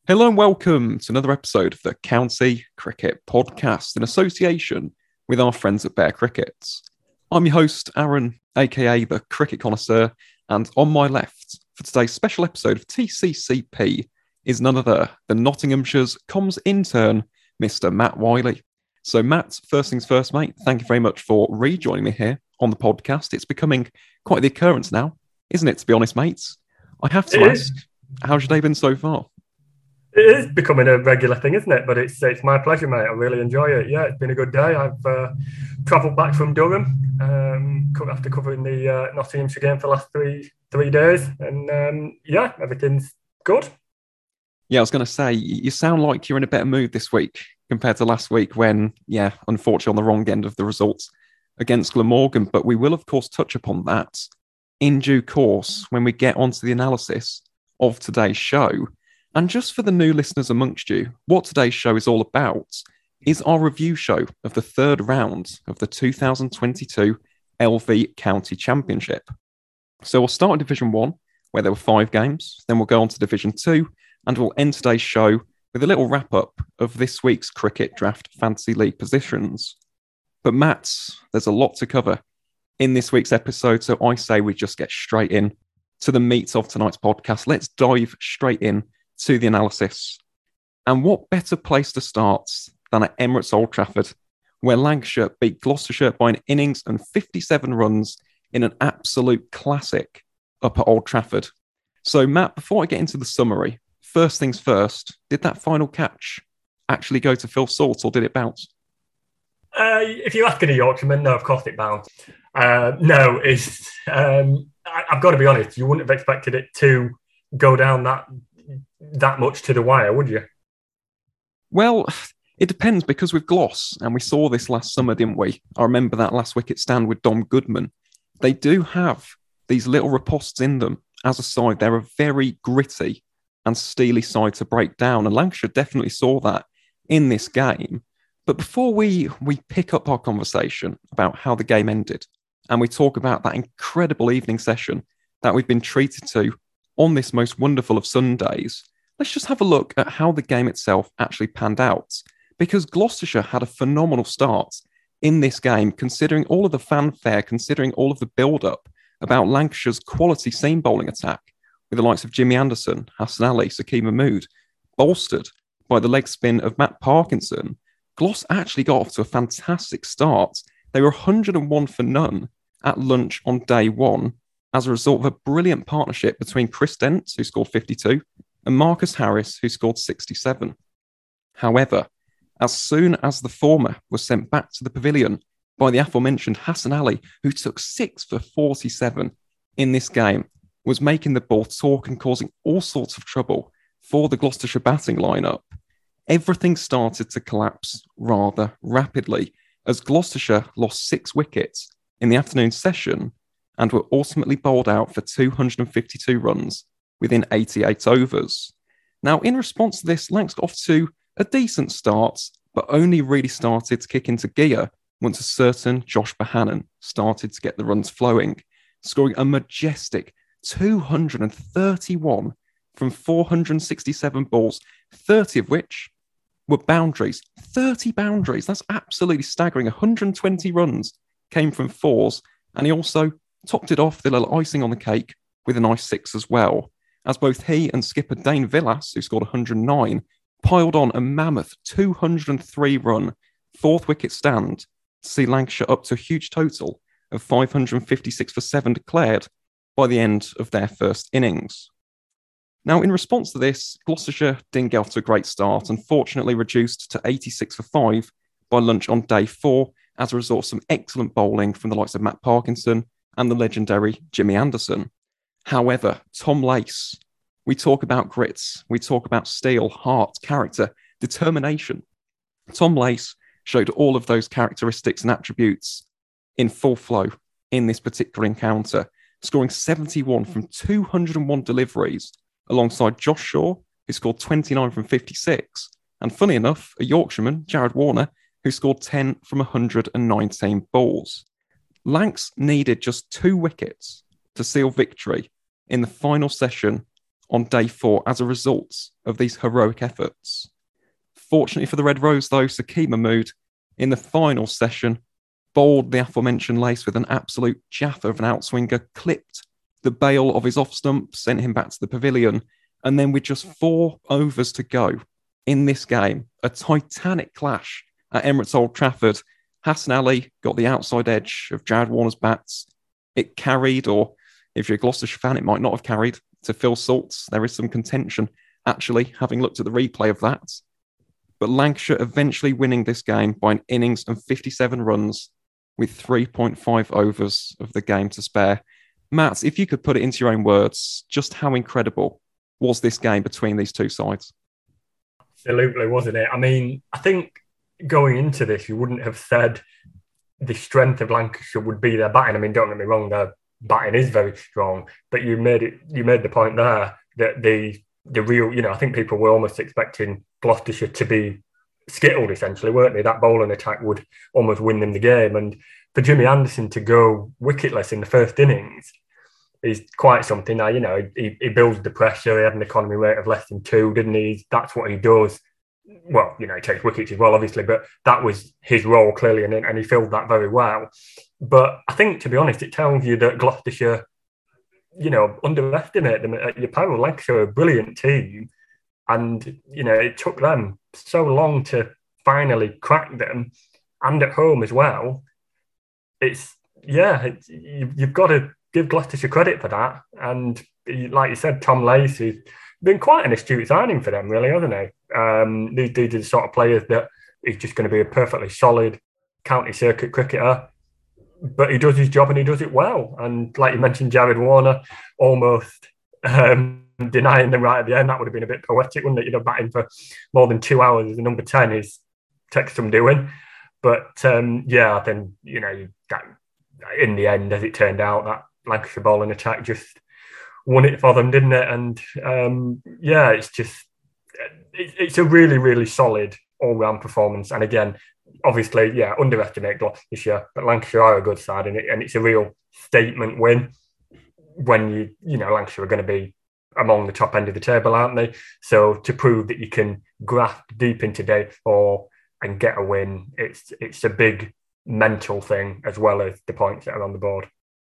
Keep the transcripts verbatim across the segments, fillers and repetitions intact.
Hello and welcome to another episode of the County Cricket Podcast in association with our friends at Bear Crickets. I'm your host, Aaron, aka the Cricket Connoisseur, and on my left for today's special episode of T C C P is none other than Nottinghamshire's comms intern, Mister Matt Wiley. So Matt, first things first, mate, thank you very much for rejoining me here on the podcast. It's becoming quite the occurrence now, isn't it, to be honest, mates? I have to It ask, is. how's your day been so far? It is becoming a regular thing, isn't it? But it's it's my pleasure, mate. I really enjoy it. Yeah, it's been a good day. I've uh, travelled back from Durham um, co- after covering the uh, Nottinghamshire game for the last three three days, and um, yeah, everything's good. Yeah, I was going to say, you sound like you're in a better mood this week compared to last week when, yeah, unfortunately on the wrong end of the results against Glamorgan. But we will, of course, touch upon that in due course when we get onto the analysis of today's show. And just for the new listeners amongst you, what today's show is all about is our review show of the third round of the two thousand twenty-two L V County Championship. So we'll start in Division one, where there were five games. Then we'll go on to Division two, and we'll end today's show with a little wrap-up of this week's Cricket Draft Fantasy League positions. But Matt, there's a lot to cover in this week's episode, so I say we just get straight in to the meat of tonight's podcast. Let's dive straight in to the analysis. And what better place to start than at Emirates Old Trafford, where Lancashire beat Gloucestershire by an innings and fifty-seven runs in an absolute classic up at Old Trafford. So Matt, before I get into the summary, first things first, did that final catch actually go to Phil Salt or did it bounce? Uh, if you're asking a Yorkshireman, no, of course it bounced. Uh, no, it's. Um, I, I've got to be honest. You wouldn't have expected it to go down that that much to the wire, would you? Well, it depends, because with Gloss, and we saw this last summer, didn't we? I remember that last wicket stand with Dom Goodman. They do have these little ripostes in them as a side. They're a very gritty and steely side to break down, and Lancashire definitely saw that in this game. But before we, we pick up our conversation about how the game ended, and we talk about that incredible evening session that we've been treated to on this most wonderful of Sundays, let's just have a look at how the game itself actually panned out. Because Gloucestershire had a phenomenal start in this game, considering all of the fanfare, considering all of the build-up about Lancashire's quality seam bowling attack, with the likes of Jimmy Anderson, Hassan Ali, Sakeem Mahmood, bolstered by the leg spin of Matt Parkinson. Gloss actually got off to a fantastic start. They were one hundred and one for none at lunch on day one, as a result of a brilliant partnership between Chris Dent, who scored fifty-two, and Marcus Harris, who scored sixty-seven. However, as soon as the former was sent back to the pavilion by the aforementioned Hassan Ali, who took six for forty-seven in this game, was making the ball talk and causing all sorts of trouble for the Gloucestershire batting lineup, everything started to collapse rather rapidly as Gloucestershire lost six wickets in the afternoon session and were ultimately bowled out for two hundred fifty-two runs within eighty-eight overs. Now, in response to this, Lancs got off to a decent start, but only really started to kick into gear once a certain Josh Bohannon started to get the runs flowing, scoring a majestic two hundred thirty-one from four hundred sixty-seven balls, thirty of which were boundaries. thirty boundaries, that's absolutely staggering. one hundred twenty runs came from fours, and he also topped it off, the little icing on the cake, with a nice six as well, as both he and skipper Dane Villas, who scored one hundred nine, piled on a mammoth two hundred three run fourth wicket stand to see Lancashire up to a huge total of five hundred fifty-six for seven declared by the end of their first innings. Now, in response to this, Gloucestershire didn't get off to a great start, unfortunately reduced to eighty-six for five by lunch on day four as a result of some excellent bowling from the likes of Matt Parkinson and the legendary Jimmy Anderson. However, Tom Lace, we talk about grits, we talk about steel, heart, character, determination. Tom Lace showed all of those characteristics and attributes in full flow in this particular encounter, scoring seventy-one from two hundred one deliveries, alongside Josh Shaw, who scored twenty-nine from fifty-six, and funny enough, a Yorkshireman, Jared Warner, who scored ten from one hundred nineteen balls. Lancs needed just two wickets to seal victory in the final session on day four as a result of these heroic efforts. Fortunately for the Red Rose, though, Sakeem Mahmood, in the final session, bowled the aforementioned Lace with an absolute jaffer of an outswinger, clipped the bail of his off stump, sent him back to the pavilion, and then with just four overs to go in this game, a titanic clash at Emirates Old Trafford, Hassan Ali got the outside edge of Jared Warner's bats. It carried, or if you're a Gloucestershire fan, it might not have carried, to Phil Salt's. There is some contention, actually, having looked at the replay of that. But Lancashire eventually winning this game by an innings and fifty-seven runs with three point five overs of the game to spare. Matt, if you could put it into your own words, just how incredible was this game between these two sides? Absolutely, wasn't it? I mean, I think going into this, you wouldn't have said the strength of Lancashire would be their batting. I mean, don't get me wrong, their batting is very strong, but you made it. You made the point there that the the real, you know, I think people were almost expecting Gloucestershire to be skittled, essentially, weren't they? That bowling attack would almost win them the game. And for Jimmy Anderson to go wicketless in the first innings is quite something. Now, you know, he, he builds the pressure. He had an economy rate of less than two, didn't he? That's what he does. Well, you know, he takes wickets as well, obviously, but that was his role clearly, and, and he filled that very well. But I think, to be honest, it tells you that Gloucestershire, you know, underestimate them at your peril. Lancashire are a brilliant team, and, you know, it took them so long to finally crack them, and at home as well. It's, yeah, it's, you, you've got to give Gloucestershire credit for that. And like you said, Tom Lace, who's been quite an astute signing for them, really, hasn't he? Um, these, these are the sort of players that he's just going to be a perfectly solid county circuit cricketer, but he does his job and he does it well. And like you mentioned, Jared Warner almost um, denying them right at the end. That would have been a bit poetic, wouldn't it? You know, batting for more than two hours as a number ten is takes some doing. But um, yeah, I think, you know, that in the end, as it turned out, that Lancashire bowling attack just won it for them, didn't it? And um, yeah, it's just, it, it's a really, really solid all-round performance. And again, obviously, yeah, underestimate Gloucestershire, but Lancashire are a good side, and, it, and it's a real statement win when you, you know, Lancashire are going to be among the top end of the table, aren't they? So to prove that you can graft deep into day four and get a win, it's it's a big mental thing as well as the points that are on the board.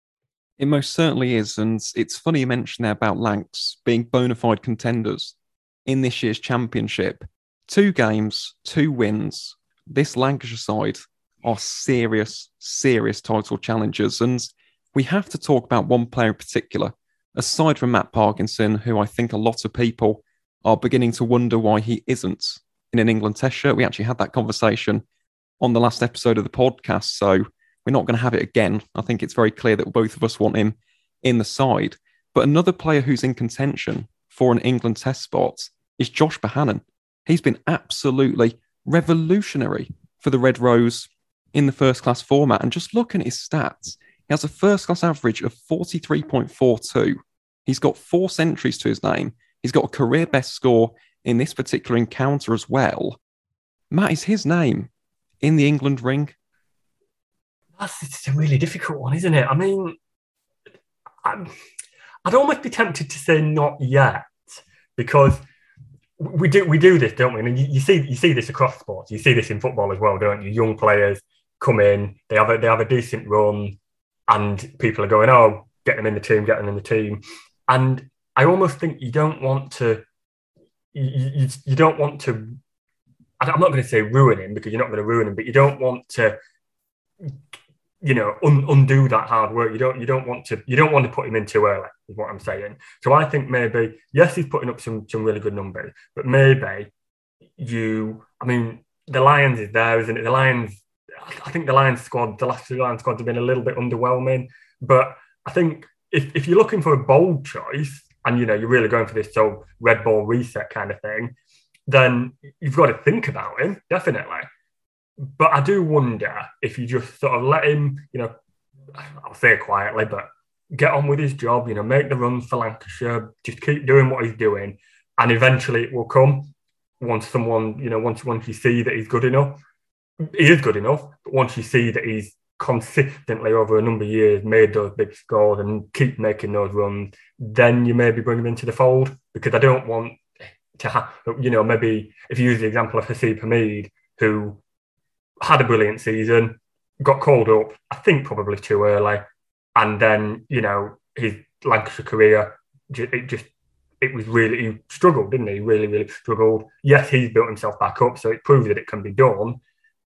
It most certainly is, and it's funny you mentioned there about Lancs being bona fide contenders in this year's championship. Two games, two wins. This Lancashire side are serious, serious title challengers, and we have to talk about one player in particular, aside from Matt Parkinson, who I think a lot of people are beginning to wonder why he isn't in an England Test shirt. We actually had that conversation on the last episode of the podcast, so we're not going to have it again. I think it's very clear that both of us want him in the side. But another player who's in contention for an England Test spot is Josh Bohannon. He's been absolutely revolutionary for the Red Rose in the first-class format. And just looking at his stats, he has a first-class average of forty-three point four two. He's got four centuries to his name. He's got a career-best score in this particular encounter as well. Matt, is his name in the England ring? That's it's a really difficult one, isn't it? I mean, I'm, I'd almost be tempted to say not yet, because we do we do this, don't we? I mean, you, you see you see this across sports. You see this in football as well, don't you? Young players come in, they have a, they have a decent run, and people are going, "Oh, get them in the team, get them in the team." And I almost think you don't want to, you, you, you don't want to. I'm not going to say ruin him, because you're not going to ruin him, but you don't want to, you know, un, undo that hard work. You don't, you don't want to, you don't want to put him in too early, is what I'm saying. So I think maybe, yes, he's putting up some some really good numbers, but maybe you, I mean, the Lions is there, isn't it? The Lions, I think the Lions squad, the last two Lions squads have been a little bit underwhelming, but I think if if you're looking for a bold choice, and you know, you're really going for this sort of red ball reset kind of thing, then you've got to think about him, definitely. But I do wonder if you just sort of let him, you know, I'll say it quietly, but get on with his job, you know, make the runs for Lancashire, just keep doing what he's doing, and eventually it will come once someone, you know, once once you see that he's good enough. He is good enough, but once you see that he's consistently over a number of years made those big scores and keep making those runs, then you maybe bring them into the fold, because I don't want to have, you know, maybe if you use the example of Haseeb Hameed, who had a brilliant season, got called up, I think probably too early, and then, you know, his Lancashire career, it just, it was really, he struggled, didn't he? Really, really struggled. Yes, he's built himself back up, so it proves that it can be done,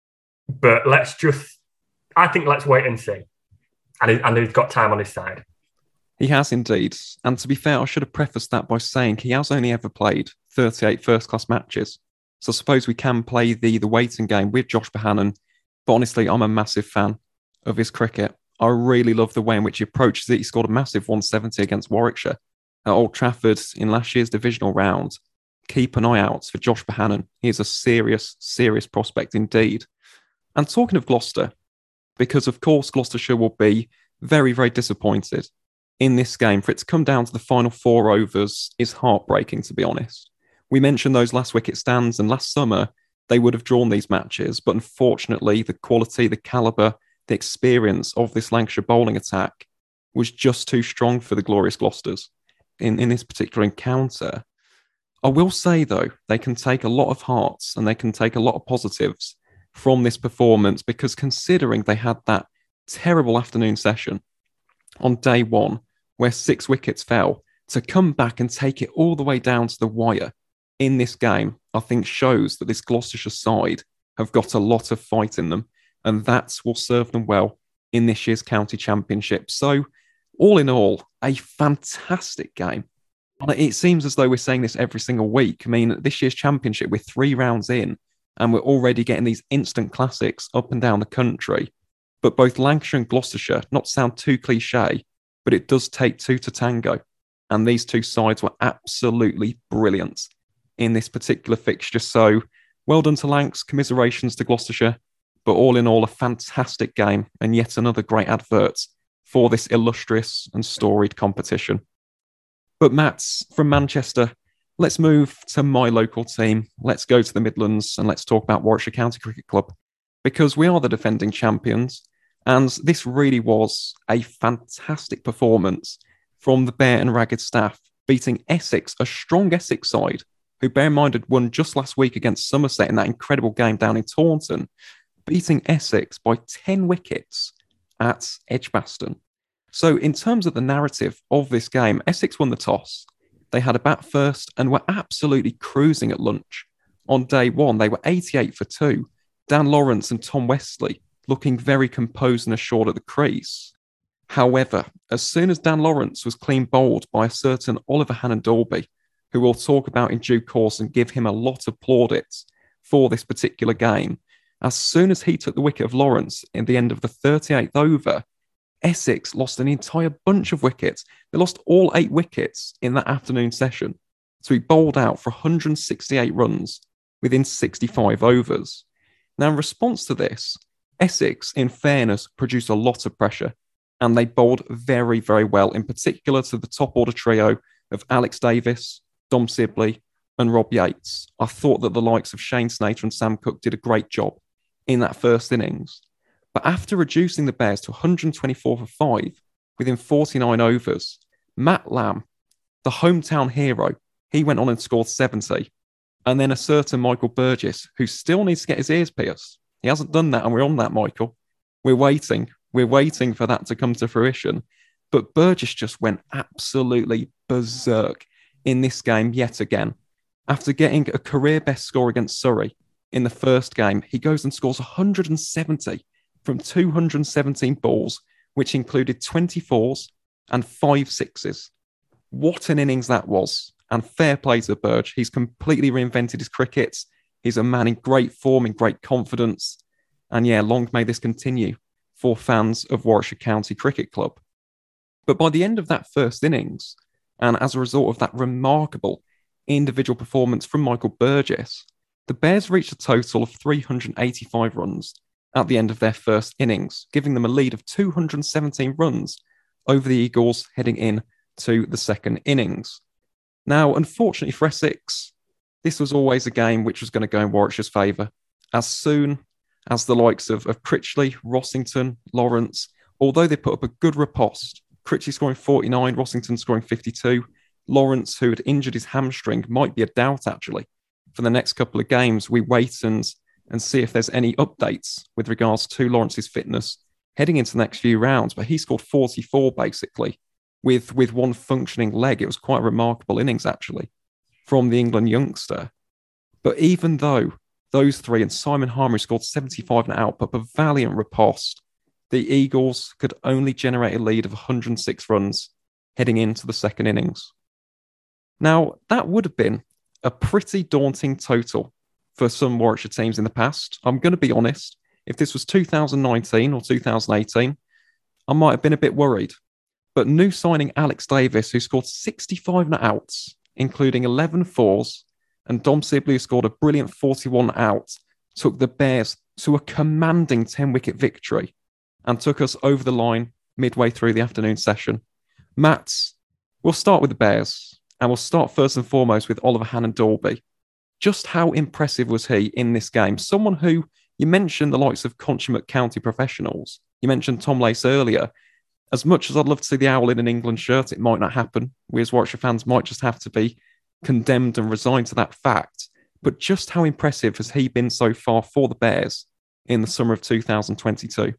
but let's just, I think let's wait and see. And, he, and he's got time on his side. He has indeed. And to be fair, I should have prefaced that by saying he has only ever played thirty-eight first-class matches. So I suppose we can play the, the waiting game with Josh Bohannon. But honestly, I'm a massive fan of his cricket. I really love the way in which he approaches it. He scored a massive one seventy against Warwickshire at Old Trafford in last year's divisional round. Keep an eye out for Josh Bohannon. He is a serious, serious prospect indeed. And talking of Gloucester, because of course Gloucestershire will be very, very disappointed in this game. For it to come down to the final four overs is heartbreaking, to be honest. We mentioned those last wicket stands, and last summer they would have drawn these matches, but unfortunately the quality, the calibre, the experience of this Lancashire bowling attack was just too strong for the glorious Gloucesters in, in this particular encounter. I will say though, they can take a lot of hearts and they can take a lot of positives from this performance, because considering they had that terrible afternoon session on day one where six wickets fell, to come back and take it all the way down to the wire in this game, I think shows that this Gloucestershire side have got a lot of fight in them, and that will serve them well in this year's county championship. So all in all, a fantastic game. It seems as though we're saying this every single week. I mean, this year's championship, we're three rounds in, and we're already getting these instant classics up and down the country. But both Lancashire and Gloucestershire, not to sound too cliche, but it does take two to tango. And these two sides were absolutely brilliant in this particular fixture. So well done to Lancs, commiserations to Gloucestershire. But all in all, a fantastic game and yet another great advert for this illustrious and storied competition. But Matt, from Manchester, let's move to my local team. Let's go to the Midlands and let's talk about Warwickshire County Cricket Club, because we are the defending champions. And this really was a fantastic performance from the bare and ragged staff, beating Essex, a strong Essex side, who, bear in mind, had won just last week against Somerset in that incredible game down in Taunton, beating Essex by ten wickets at Edgbaston. So in terms of the narrative of this game, Essex won the toss. They had a bat first and were absolutely cruising at lunch. On day one, they were eighty-eight for two. Dan Lawrence and Tom Westley looking very composed and assured at the crease. However, as soon as Dan Lawrence was clean bowled by a certain Oliver Hannon-Dalby, who we'll talk about in due course and give him a lot of plaudits for this particular game, as soon as he took the wicket of Lawrence in the end of the thirty-eighth over, Essex lost an entire bunch of wickets. They lost all eight wickets in that afternoon session. So he bowled out for one hundred sixty-eight runs within sixty-five overs. Now, in response to this, Essex, in fairness, produced a lot of pressure, and they bowled very, very well, in particular to the top order trio of Alex Davis, Dom Sibley, and Rob Yates. I thought that the likes of Shane Snater and Sam Cook did a great job in that first innings. But after reducing the Bears to one hundred twenty-four for five within forty-nine overs, Matt Lamb, the hometown hero, he went on and scored seventy. And then a certain Michael Burgess, who still needs to get his ears pierced. He hasn't done that, and we're on that, Michael. We're waiting. We're waiting for that to come to fruition. But Burgess just went absolutely berserk in this game yet again. After getting a career best score against Surrey in the first game, he goes and scores one hundred seventy from two hundred seventeen balls, which included twenty-fours and five sixes. What an innings that was. And fair play to Burge. He's completely reinvented his cricket. He's a man in great form, in great confidence. And yeah, long may this continue for fans of Warwickshire County Cricket Club. But by the end of that first innings, and as a result of that remarkable individual performance from Michael Burgess, the Bears reached a total of three hundred eighty-five runs at the end of their first innings, giving them a lead of two hundred seventeen runs over the Eagles heading in to the second innings. Now, unfortunately for Essex, this was always a game which was going to go in Warwickshire's favour. As soon as the likes of, of Critchley, Rossington, Lawrence, although they put up a good riposte, Critchley scoring forty-nine, Rossington scoring fifty-two, Lawrence, who had injured his hamstring, might be a doubt actually. For the next couple of games, we wait and, and see if there's any updates with regards to Lawrence's fitness heading into the next few rounds. But he scored forty-four basically with, with one functioning leg. It was quite a remarkable innings actually from the England youngster. But even though those three and Simon Harmer, who scored seventy-five and out, put up a valiant riposte, the Eagles could only generate a lead of one hundred six runs heading into the second innings. Now, that would have been a pretty daunting total for some Warwickshire teams in the past. I'm going to be honest, if this was two thousand nineteen or two thousand eighteen, I might have been a bit worried. But new signing Alex Davis, who scored sixty-five and outs, including eleven fours, and Dom Sibley, who scored a brilliant forty-one out, took the Bears to a commanding ten-wicket victory and took us over the line midway through the afternoon session. Matt, we'll start with the Bears, and we'll start first and foremost with Oliver Hannon-Dalby. Just how impressive was he in this game? Someone who, you mentioned the likes of consummate county professionals. You mentioned Tom Lace earlier. As much as I'd love to see the Owl in an England shirt, it might not happen. We as Warwickshire fans might just have to be condemned and resigned to that fact. But just how impressive has he been so far for the Bears in the summer of two thousand twenty-two?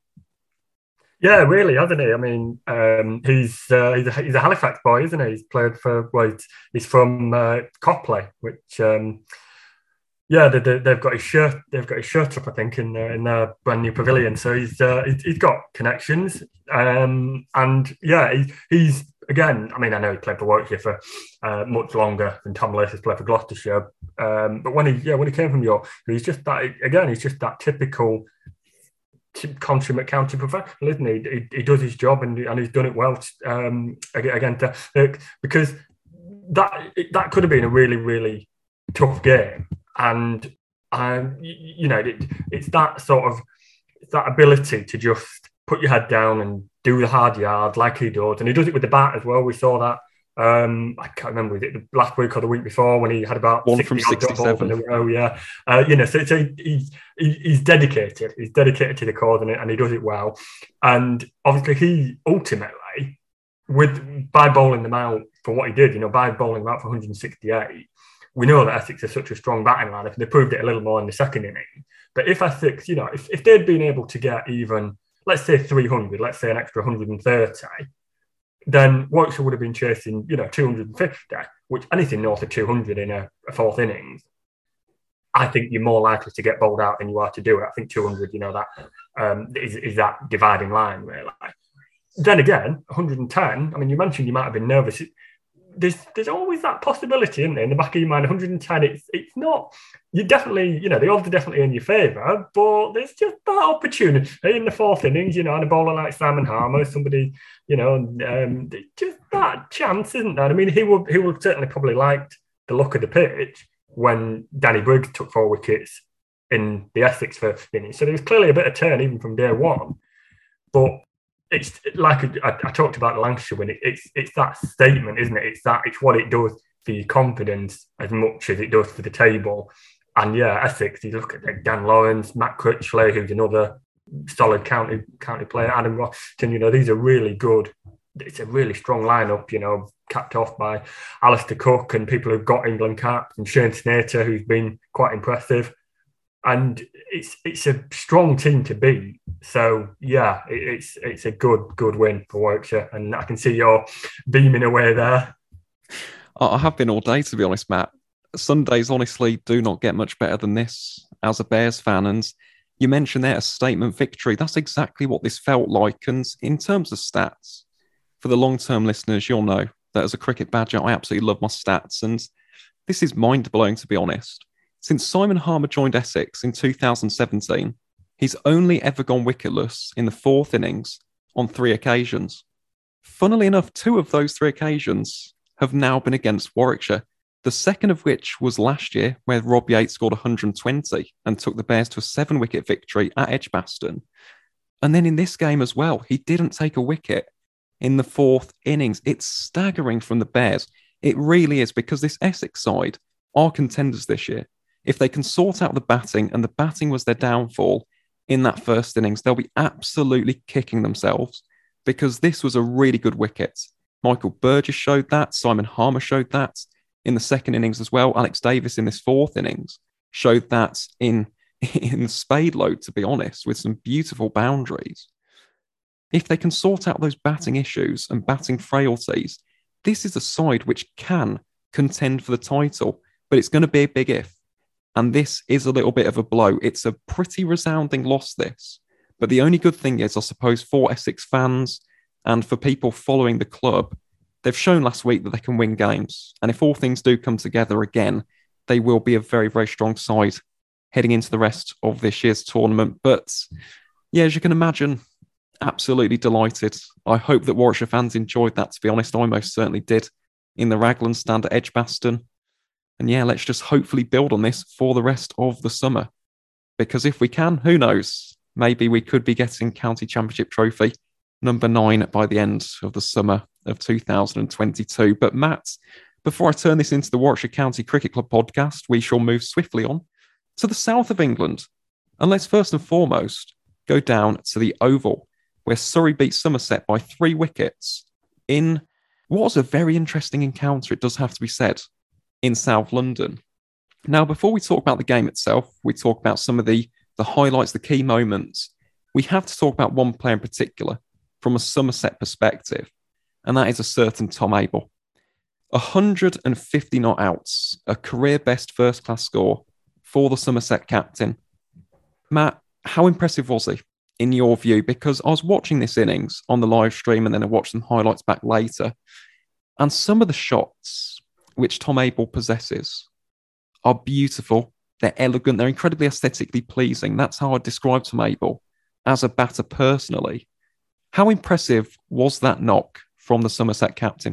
Yeah, really, hasn't he? I mean, um, he's uh, he's, a, he's a Halifax boy, isn't he? He's played for, well, he's from uh, Copley, which, um, yeah, they, they, they've got his shirt, they've got his shirt up, I think, in their, in their brand new pavilion. So he's uh, he's, he's got connections, um, and yeah, he, he's again. I mean, I know he played for Warwickshire for uh, much longer than Tom Lace has played for Gloucestershire, um, but when he yeah when he came from York, he's just that again. He's just that typical consummate county professional, isn't he? He, he does his job and, and he's done it well. Um, again, to, because that that could have been a really, really tough game, and um, you, you know, it, it's that sort of it's that ability to just put your head down and do the hard yard like he does, and he does it with the bat as well. We saw that. Um, I can't remember, was it the last week or the week before when he had about one from sixty-seven. In a row, yeah, uh, you know, so, so he's he's dedicated. He's dedicated to the cause, and, and he does it well. And obviously, he ultimately, with by bowling them out for what he did, you know, by bowling them out for one hundred sixty-eight, we know that Essex is such a strong batting lineup, and they proved it a little more in the second inning. But if Essex, you know, if, if they'd been able to get even, let's say three hundred, let's say an extra one hundred thirty. Then Warwickshire would have been chasing, you know, two hundred fifty, which anything north of two hundred in a, a fourth innings, I think you're more likely to get bowled out than you are to do it. I think two hundred, you know, that um, is, is that dividing line, really. Then again, one hundred ten, I mean, you mentioned you might have been nervous. There's there's always that possibility, isn't there, in the back of your mind. one hundred ten, it's it's not, you definitely, you know, the odds are definitely in your favour, but there's just that opportunity in the fourth innings, you know, and a bowler like Simon Harmer, somebody, you know, um, just that chance, isn't there? I mean, he would he would certainly probably liked the look of the pitch when Danny Briggs took four wickets in the Essex first innings. So there was clearly a bit of turn even from day one, but it's like I, I talked about the Lancashire win. It, it's it's that statement, isn't it? It's that it's what it does for your confidence as much as it does for the table. And yeah, Essex. You look at like Dan Lawrence, Matt Critchley, who's another solid county county player. Adam Rossington. You know, these are really good. It's a really strong lineup. You know, capped off by Alistair Cook and people who've got England caps, and Shane Snater, who's been quite impressive. And it's it's a strong team to beat. So yeah, it, it's it's a good good win for Warwickshire, and I can see you're beaming away there. I have been all day, to be honest, Matt. Sundays honestly do not get much better than this as a Bears fan. And you mentioned there a statement victory. That's exactly what this felt like. And in terms of stats, for the long-term listeners, you'll know that as a cricket badger, I absolutely love my stats. And this is mind-blowing, to be honest. Since Simon Harmer joined Essex in two thousand seventeen, he's only ever gone wicketless in the fourth innings on three occasions. Funnily enough, two of those three occasions have now been against Warwickshire, the second of which was last year, where Rob Yates scored one hundred twenty and took the Bears to a seven-wicket victory at Edgbaston. And then in this game as well, he didn't take a wicket in the fourth innings. It's staggering from the Bears. It really is, because this Essex side are contenders this year. If they can sort out the batting, and the batting was their downfall in that first innings, they'll be absolutely kicking themselves because this was a really good wicket. Michael Burgess showed that. Simon Harmer showed that in the second innings as well. Alex Davis in this fourth innings showed that in, in spade load, to be honest, with some beautiful boundaries. If they can sort out those batting issues and batting frailties, this is a side which can contend for the title, but it's going to be a big if. And this is a little bit of a blow. It's a pretty resounding loss, this. But the only good thing is, I suppose, for Essex fans and for people following the club, they've shown last week that they can win games. And if all things do come together again, they will be a very, very strong side heading into the rest of this year's tournament. But yeah, as you can imagine, absolutely delighted. I hope that Warwickshire fans enjoyed that, to be honest. I most certainly did in the Raglan stand at Edgbaston. And yeah, let's just hopefully build on this for the rest of the summer. Because if we can, who knows? Maybe we could be getting County Championship trophy number nine by the end of the summer of two thousand twenty-two. But Matt, before I turn this into the Warwickshire County Cricket Club podcast, we shall move swiftly on to the south of England. And let's first and foremost go down to the Oval, where Surrey beat Somerset by three wickets in what was a very interesting encounter, it does have to be said, in South London. Now, before we talk about the game itself, we talk about some of the, the highlights, the key moments, we have to talk about one player in particular from a Somerset perspective, and that is a certain Tom Abell. one hundred fifty not outs, a career-best first-class score for the Somerset captain. Matt, how impressive was he, in your view? Because I was watching this innings on the live stream and then I watched some highlights back later, and some of the shots which Tom Abell possesses are beautiful, they're elegant, they're incredibly aesthetically pleasing. That's how I describe Tom Abell as a batter personally. How impressive was that knock from the Somerset captain?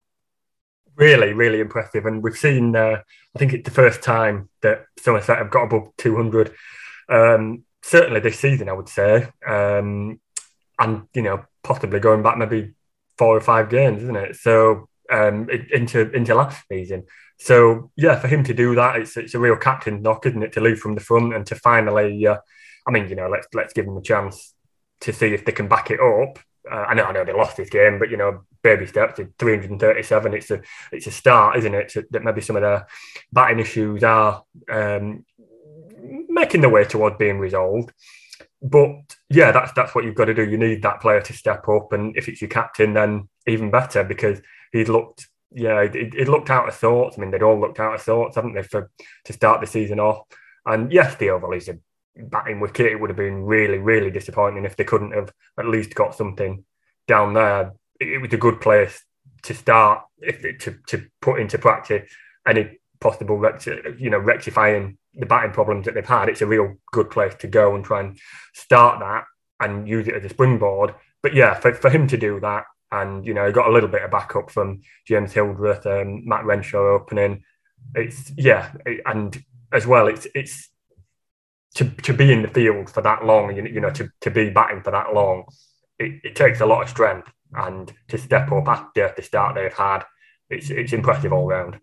Really, really impressive. And we've seen, uh, I think it's the first time that Somerset have got above two hundred. Um, certainly this season, I would say. Um, and, you know, possibly going back maybe four or five games, isn't it? So, um, into into last season. So, yeah, for him to do that, it's it's a real captain knock, isn't it? To lead from the front and to finally, uh, I mean, you know, let's let's give them a chance to see if they can back it up. Uh, I know, I know they lost this game, but you know, baby steps to three hundred thirty-seven. It's a, it's a start, isn't it? To, that maybe some of their batting issues are um, making their way towards being resolved. But yeah, that's that's what you've got to do. You need that player to step up, and if it's your captain, then even better, because he'd looked, yeah, it, it looked out of sorts. I mean, they'd all looked out of sorts, haven't they, for to start the season off? And yes, the Oval is a batting wicket. It would have been really, really disappointing if they couldn't have at least got something down there. It, it was a good place to start, if to to put into practice any possible, recti- you know, rectifying the batting problems that they've had. It's a real good place to go and try and start that and use it as a springboard. But yeah, for, for him to do that, and you know, he got a little bit of backup from James Hildreth and Matt Renshaw opening. It's yeah, it, and as well, it's it's. To, to be in the field for that long, you, you know, to, to be batting for that long, it, it takes a lot of strength. And to step up after the start they've had, it's it's impressive all round.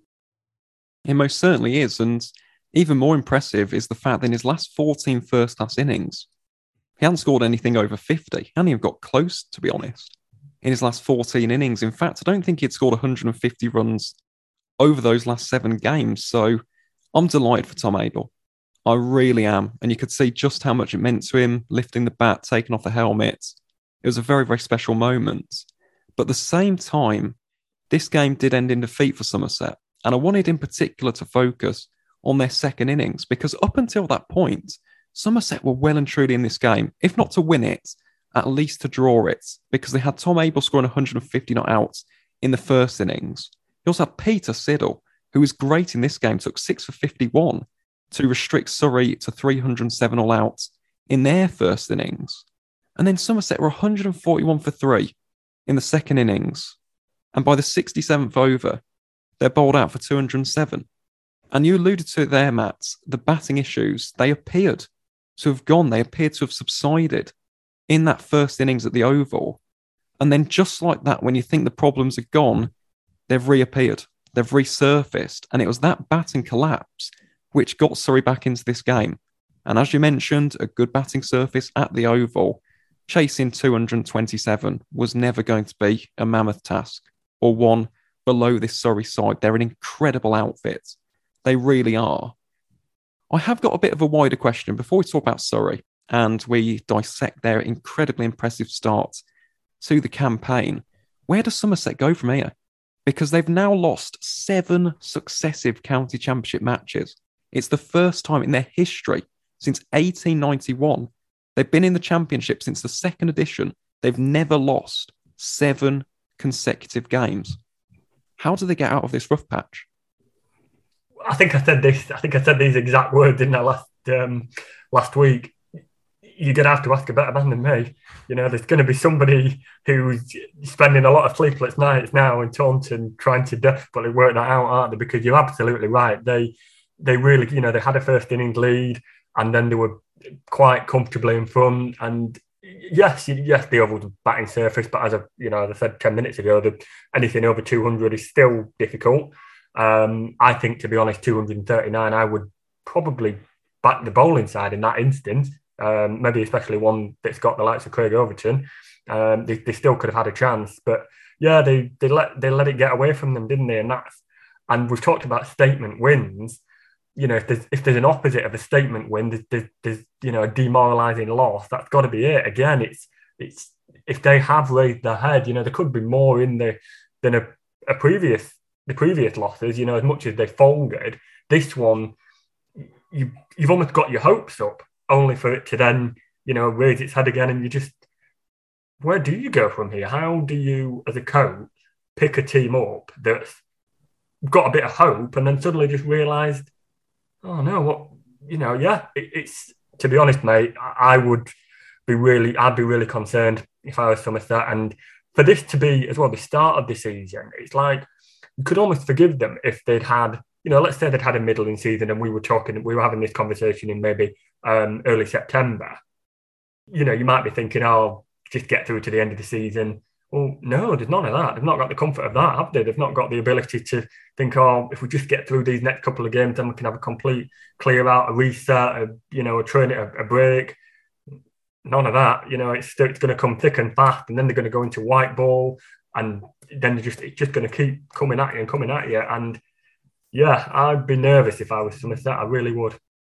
It most certainly is. And even more impressive is the fact that in his last fourteen first-class innings, he hasn't scored anything over fifty. He hasn't even got close, to be honest, in his last fourteen innings. In fact, I don't think he'd scored one hundred fifty runs over those last seven games. So I'm delighted for Tom Abell. I really am. And you could see just how much it meant to him, lifting the bat, taking off the helmet. It was a very, very special moment. But at the same time, this game did end in defeat for Somerset. And I wanted in particular to focus on their second innings, because up until that point, Somerset were well and truly in this game, if not to win it, at least to draw it, because they had Tom Abell scoring one hundred fifty not out in the first innings. He also had Peter Siddle, who was great in this game, took six for fifty-one. To restrict Surrey to three hundred seven all out in their first innings. And then Somerset were one hundred forty-one for three in the second innings. And by the sixty-seventh over, they're bowled out for two hundred seven. And you alluded to it there, Matt, the batting issues, they appeared to have gone. They appeared to have subsided in that first innings at the Oval. And then just like that, when you think the problems are gone, they've reappeared. They've resurfaced. And it was that batting collapse which got Surrey back into this game And as you mentioned, a good batting surface at the Oval, chasing two hundred twenty-seven was never going to be a mammoth task or one below this Surrey side. They're an incredible outfit. They really are. I have got a bit of a wider question before we talk about Surrey and we dissect their incredibly impressive start to the campaign. Where does Somerset go from here? Because they've now lost seven successive county championship matches. It's the first time in their history since eighteen ninety-one. They've been in the championship since the second edition. They've never lost seven consecutive games. How do they get out of this rough patch? I think I said this. I think I said these exact words, didn't I, last um, last week? You're going to have to ask a better man than me. You know, there's going to be somebody who's spending a lot of sleepless nights now in Taunton trying to desperately work that out, aren't they? Because you're absolutely right. They they really, you know, they had a first innings lead and then they were quite comfortably in front. And yes, yes, the Oval's batting surface, but as I, you know, as I said ten minutes ago, the, anything over two hundred is still difficult. Um, I think, to be honest, two hundred thirty-nine, I would probably back the bowling side in that instance. Um, maybe especially one that's got the likes of Craig Overton. Um, they, they still could have had a chance, but yeah, they they let they let it get away from them, didn't they? And that's and we've talked about statement wins. You know, if there's if there's an opposite of a statement win, there's, there's, there's you know a demoralising loss. That's got to be it. Again, it's it's if they have raised their head, you know, there could be more in the than a, a previous the previous losses. You know, as much as they folded, this one you you've almost got your hopes up, only for it to then, you know, raise its head again. And you just, where do you go from here? How do you, as a coach, pick a team up that's got a bit of hope and then suddenly just realised, oh no, what, you know, yeah, it, it's, to be honest, mate, I, I would be really, I'd be really concerned if I was Somerset. And for this to be, as well, the start of the season, it's like, you could almost forgive them if they'd had, you know, let's say they'd had a middling season and we were talking, we were having this conversation in maybe um, early September. You know, you might be thinking, oh, just get through to the end of the season. Well, no, there's none of that. They've not got the comfort of that, have they? They've not got the ability to think, oh, if we just get through these next couple of games, then we can have a complete clear out, a reset, a, you know, a train, a, a break. None of that. You know, it's, it's going to come thick and fast, and then they're going to go into white ball, and then they're just, it's just going to keep coming at you and coming at you. And yeah, I'd be nervous if I was Somerset. I really would.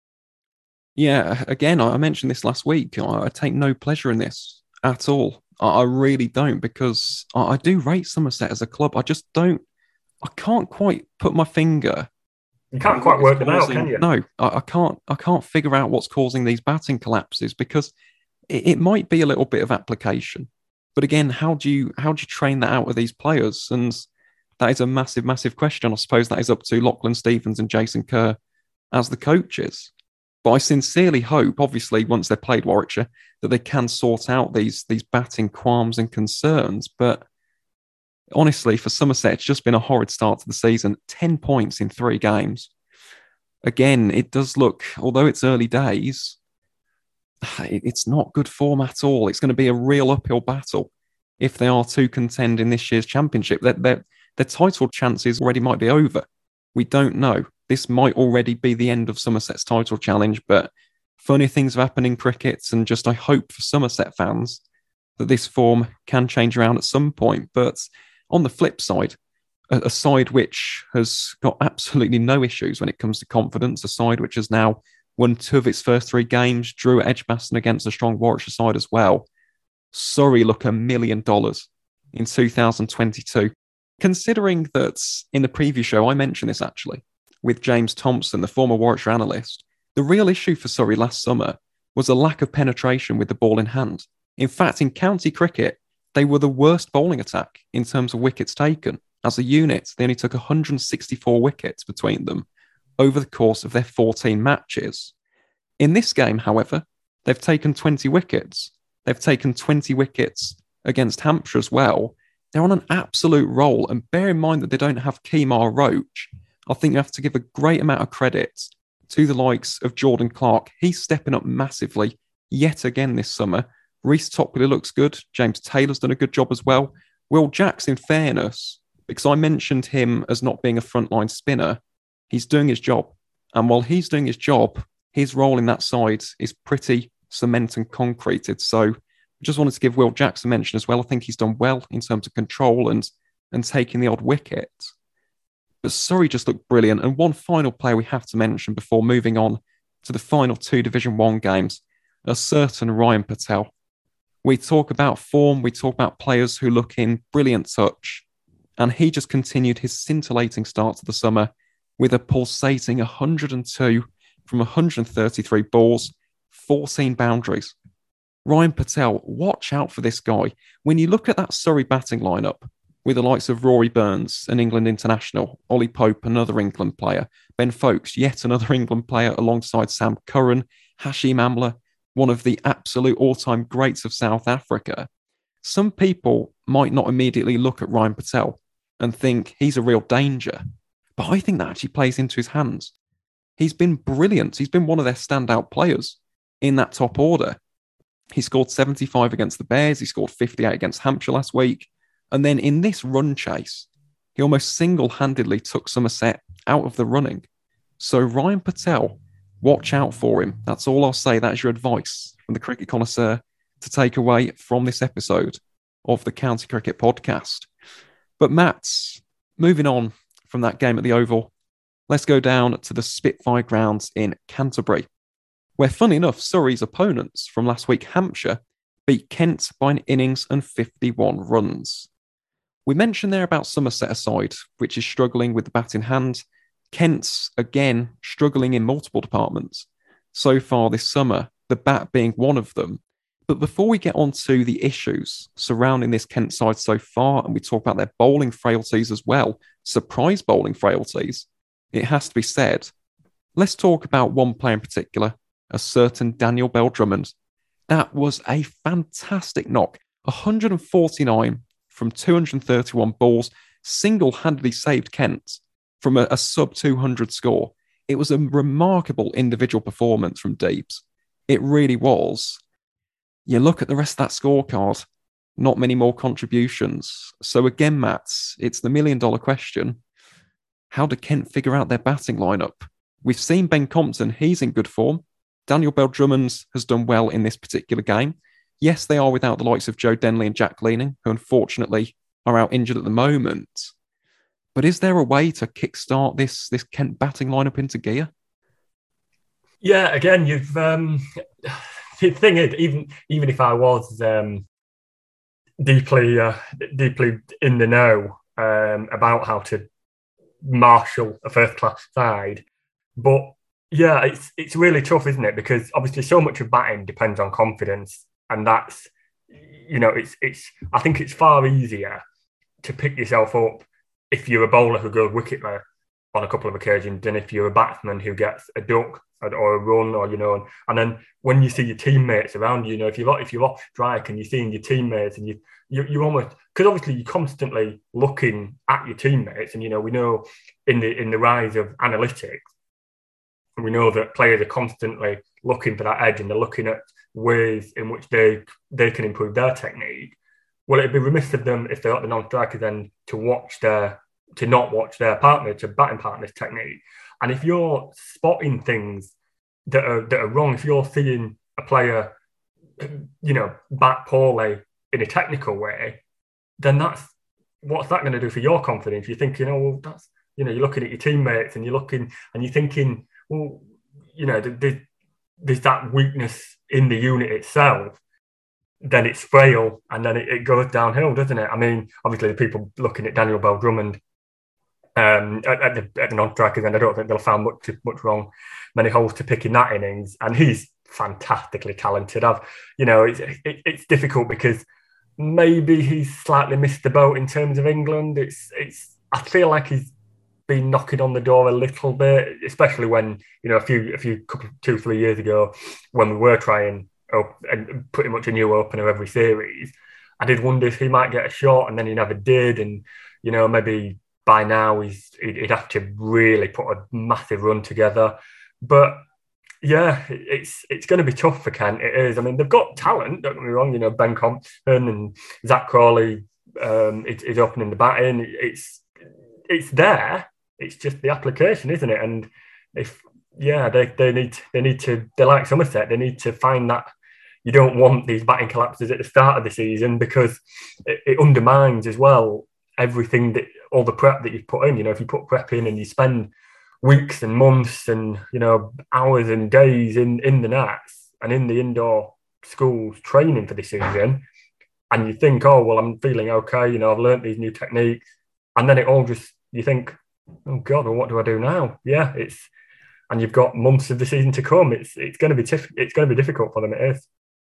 Yeah, again, I mentioned this last week. I take no pleasure in this at all. I really don't, because I do rate Somerset as a club. I just don't, I can't quite put my finger. You can't quite work them out, can you? No, I, I can't. I can't figure out what's causing these batting collapses, because it, it might be a little bit of application. But again, how do you how do you train that out with these players? And that is a massive, massive question. I suppose that is up to Lachlan Stephens and Jason Kerr as the coaches. But I sincerely hope, obviously, once they've played Warwickshire, that they can sort out these, these batting qualms and concerns. But honestly, for Somerset, it's just been a horrid start to the season. ten points in three games. Again, it does look, although it's early days, it's not good form at all. It's going to be a real uphill battle if they are to contend in this year's championship. Their, their, their title chances already might be over. We don't know. This might already be the end of Somerset's title challenge, but funny things have happened in cricket, and just I hope for Somerset fans that this form can change around at some point. But on the flip side, a, a side which has got absolutely no issues when it comes to confidence, a side which has now won two of its first three games, drew at Edgbaston against a strong Warwickshire side as well. Surrey look a million dollars in two thousand twenty-two. Considering that in the preview show, I mentioned this actually, with James Thompson, the former Warwickshire analyst, the real issue for Surrey last summer was a lack of penetration with the ball in hand. In fact, in county cricket, they were the worst bowling attack in terms of wickets taken. As a unit, they only took one hundred sixty-four wickets between them over the course of their fourteen matches. In this game, however, they've taken twenty wickets. They've taken twenty wickets against Hampshire as well. They're on an absolute roll, and bear in mind that they don't have Kemar Roach. I think you have to give a great amount of credit to the likes of Jordan Clark. He's stepping up massively yet again this summer. Reece Topley looks good. James Taylor's done a good job as well. Will Jacks, in fairness, because I mentioned him as not being a frontline spinner, he's doing his job. And while he's doing his job, his role in that side is pretty cement and concreted. So I just wanted to give Will Jackson mention as well. I think he's done well in terms of control and, and taking the odd wicket. But Surrey just looked brilliant. And one final player we have to mention before moving on to the final two Division One games, a certain Ryan Patel. We talk about form, we talk about players who look in brilliant touch, and he just continued his scintillating start to the summer with a pulsating one hundred two from one hundred thirty-three balls, fourteen boundaries. Ryan Patel, watch out for this guy. When you look at that Surrey batting lineup, with the likes of Rory Burns, an England international, Ollie Pope, another England player, Ben Foakes, yet another England player alongside Sam Curran, Hashim Amla, one of the absolute all-time greats of South Africa. Some people might not immediately look at Ryan Patel and think he's a real danger, but I think that actually plays into his hands. He's been brilliant. He's been one of their standout players in that top order. He scored seventy-five against the Bears. He scored fifty-eight against Hampshire last week. And then in this run chase, he almost single-handedly took Somerset out of the running. So Ryan Patel, watch out for him. That's all I'll say. That is your advice from the Cricket Connoisseur to take away from this episode of the County Cricket Podcast. But Matt, moving on from that game at the Oval, let's go down to the Spitfire grounds in Canterbury, where, funny enough, Surrey's opponents from last week, Hampshire, beat Kent by an innings and fifty-one runs. We mentioned there about Somerset aside, which is struggling with the bat in hand. Kent's, again, struggling in multiple departments. So far this summer, the bat being one of them. But before we get on to the issues surrounding this Kent side so far, and we talk about their bowling frailties as well, surprise bowling frailties, it has to be said, let's talk about one player in particular, a certain Daniel Bell-Drummond. That was a fantastic knock. one hundred forty-nine from two hundred thirty-one balls, single-handedly saved Kent from a, a sub two hundred score. It was a remarkable individual performance from Deebs. It really was. You look at the rest of that scorecard, not many more contributions. So again, Matt, it's the million-dollar question. How did Kent figure out their batting lineup? We've seen Ben Compton, he's in good form. Daniel Bell-Drummond has done well in this particular game. Yes, they are without the likes of Joe Denley and Jack Leaning, who unfortunately are out injured at the moment. But is there a way to kickstart this this Kent batting lineup into gear? Yeah, again, you've um, the thing is, even even if I was um, deeply uh, deeply in the know um, about how to marshal a first class side, but yeah, it's it's really tough, isn't it? Because obviously, so much of batting depends on confidence. And that's, you know, it's, it's, I think it's far easier to pick yourself up if you're a bowler who goes wicketler on a couple of occasions than if you're a batsman who gets a duck or a run, or, you know, and then when you see your teammates around you, you know, if you're, if you're off strike and you're seeing your teammates and you, you, you almost, because obviously you're constantly looking at your teammates, and, you know, we know in the, in the rise of analytics, we know that players are constantly looking for that edge and they're looking at ways in which they they can improve their technique. Well, it'd be remiss of them if they're at the non-striker then to watch their to not watch their partner, to batting partner's technique. And if you're spotting things that are that are wrong, if you're seeing a player, you know, bat poorly in a technical way, then that's what's that going to do for your confidence? You're thinking, oh, well, that's, you know, you're looking at your teammates and you're looking and you're thinking, well, you know, there's, there's that weakness in the unit itself, then it's frail and then it, it goes downhill, doesn't it? I mean, obviously the people looking at Daniel Bell-Drummond um, at, at the, at the non-striker, then I don't think they'll find much much wrong, many holes to pick in that innings. And he's fantastically talented. I've, you know, it's it, it's difficult because maybe he's slightly missed the boat in terms of England. It's it's I feel like he's been knocking on the door a little bit, especially when, you know, a few a few couple two three years ago when we were trying op- and pretty much a new opener every series. I did wonder if he might get a shot, and then he never did. And, you know, maybe by now he's he'd have to really put a massive run together. But yeah, it's it's going to be tough for Kent. It is. I mean, they've got talent. Don't get me wrong. You know, Ben Compton and Zach Crawley um, is, is opening the batting. It's it's there. It's just the application, isn't it? And if yeah, they, they need they need to, they're like Somerset, they need to find that. You don't want these batting collapses at the start of the season because it, it undermines as well everything that, all the prep that you've put in. You know, if you put prep in and you spend weeks and months and, you know, hours and days in, in the nets and in the indoor schools training for the season, and you think, oh, well, I'm feeling okay, you know, I've learned these new techniques. And then it all just, you think, oh God, well, what do I do now? Yeah, it's, and you've got months of the season to come. It's it's going to be tif- it's going to be difficult for them. It is.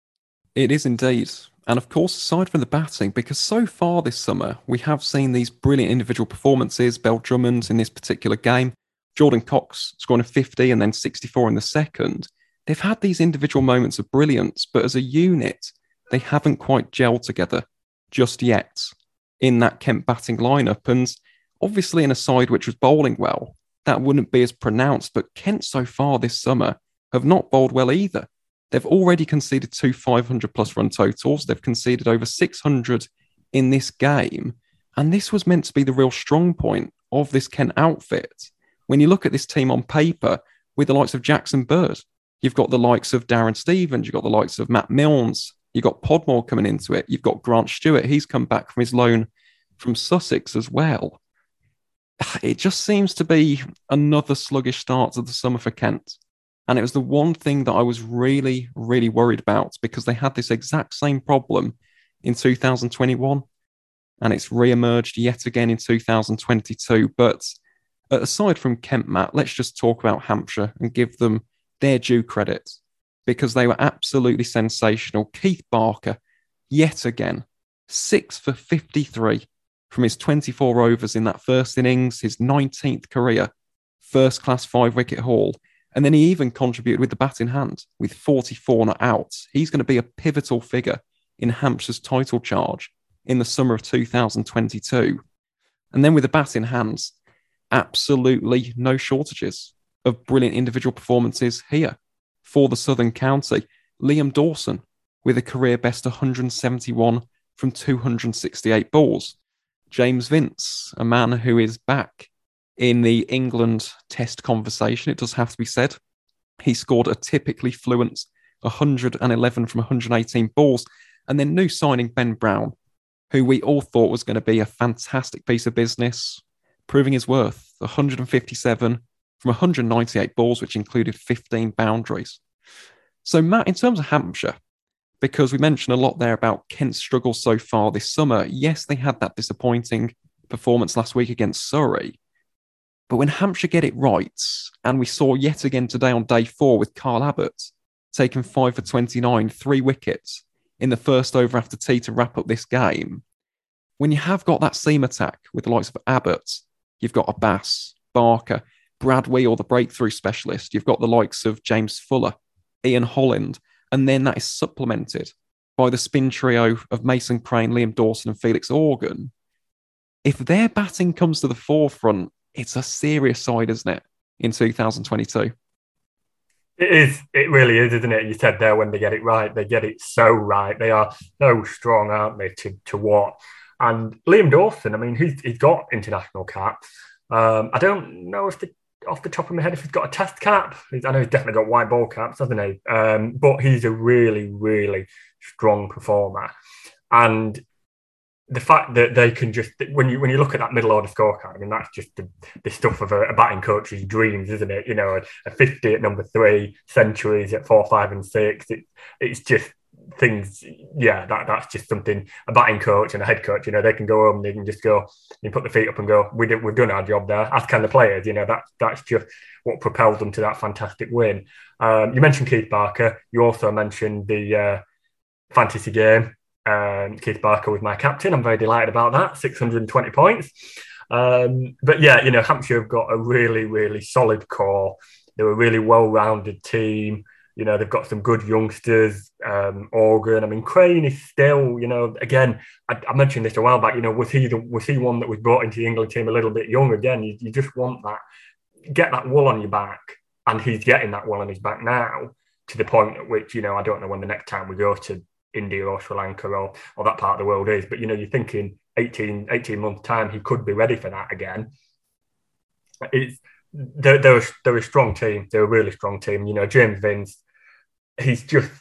It is indeed. And of course, aside from the batting, because so far this summer, we have seen these brilliant individual performances. Bell Drummond in this particular game, Jordan Cox scoring a fifty and then sixty-four in the second. They've had these individual moments of brilliance, but as a unit, they haven't quite gelled together just yet in that Kent batting lineup. And obviously, in a side which was bowling well, that wouldn't be as pronounced. But Kent so far this summer have not bowled well either. They've already conceded two five hundred plus run totals. They've conceded over six hundred in this game. And this was meant to be the real strong point of this Kent outfit. When you look at this team on paper with the likes of Jackson Bird, you've got the likes of Darren Stevens, you've got the likes of Matt Milnes, you've got Podmore coming into it, you've got Grant Stewart, he's come back from his loan from Sussex as well. It just seems to be another sluggish start to the summer for Kent. And it was the one thing that I was really, really worried about because they had this exact same problem in two thousand twenty-one and it's re-emerged yet again in two thousand twenty-two. But aside from Kent, Matt, let's just talk about Hampshire and give them their due credit because they were absolutely sensational. Keith Barker, yet again, six for fifty-three from his twenty-four overs in that first innings, his nineteenth career, first-class five-wicket haul. And then he even contributed with the bat in hand with forty-four not out. He's going to be a pivotal figure in Hampshire's title charge in the summer of two thousand twenty-two. And then with the bat in hand, absolutely no shortages of brilliant individual performances here for the Southern County. Liam Dawson with a career best one hundred seventy-one from two hundred sixty-eight balls. James Vince, a man who is back in the England test conversation, it does have to be said. He scored a typically fluent one hundred eleven from one hundred eighteen balls. And then new signing Ben Brown, who we all thought was going to be a fantastic piece of business, proving his worth, one hundred fifty-seven from one hundred ninety-eight balls, which included fifteen boundaries. So, Matt, in terms of Hampshire, because we mentioned a lot there about Kent's struggles so far this summer, yes, they had that disappointing performance last week against Surrey. But when Hampshire get it right, and we saw yet again today on day four with Carl Abbott taking five for twenty-nine, three wickets in the first over after tea to wrap up this game, when you have got that seam attack with the likes of Abbott, you've got Abbas, Barker, Brad Wheel, the breakthrough specialist, you've got the likes of James Fuller, Ian Holland, and then that is supplemented by the spin trio of Mason Crane, Liam Dawson and Felix Organ. If their batting comes to the forefront, it's a serious side, isn't it, in two thousand twenty-two? It is. It really is, isn't it? You said there when they get it right, they get it so right. They are so strong, aren't they, to, to what? And Liam Dawson, I mean, he's, he's got international caps. Um, I don't know if the, off the top of my head if he's got a test cap. I know he's definitely got white ball caps, hasn't he? Um, but he's a really, really strong performer. And the fact that they can just, when you when you look at that middle order scorecard, I mean, that's just the, the stuff of a, a batting coach's dreams, isn't it? You know, a, a fifty at number three, centuries at four, five, and six. It, it's just things, yeah, that that's just something a batting coach and a head coach, you know, they can go home and they can just go, you put the feet up and go, we did, we've done our job there, as can the players, you know, that, that's just what propelled them to that fantastic win. Um, you mentioned Keith Barker. You also mentioned the uh, fantasy game. Um, Keith Barker was my captain. I'm very delighted about that. six hundred twenty points. Um, but yeah, you know, Hampshire have got a really, really solid core. They're a really well-rounded team. You know, they've got some good youngsters. Um, Organ. I mean, Crane is still, you know, again, I, I mentioned this a while back. You know, was he the was he one that was brought into the England team a little bit young? Again, you, you just want that, get that wool on your back, and he's getting that wool on his back now to the point at which, you know, I don't know when the next time we go to India or Sri Lanka or, or that part of the world is, but you know, you're thinking eighteen, eighteen months time he could be ready for that again. It's they're, they're, a, they're a strong team. They're a really strong team. You know, James Vince, he's just,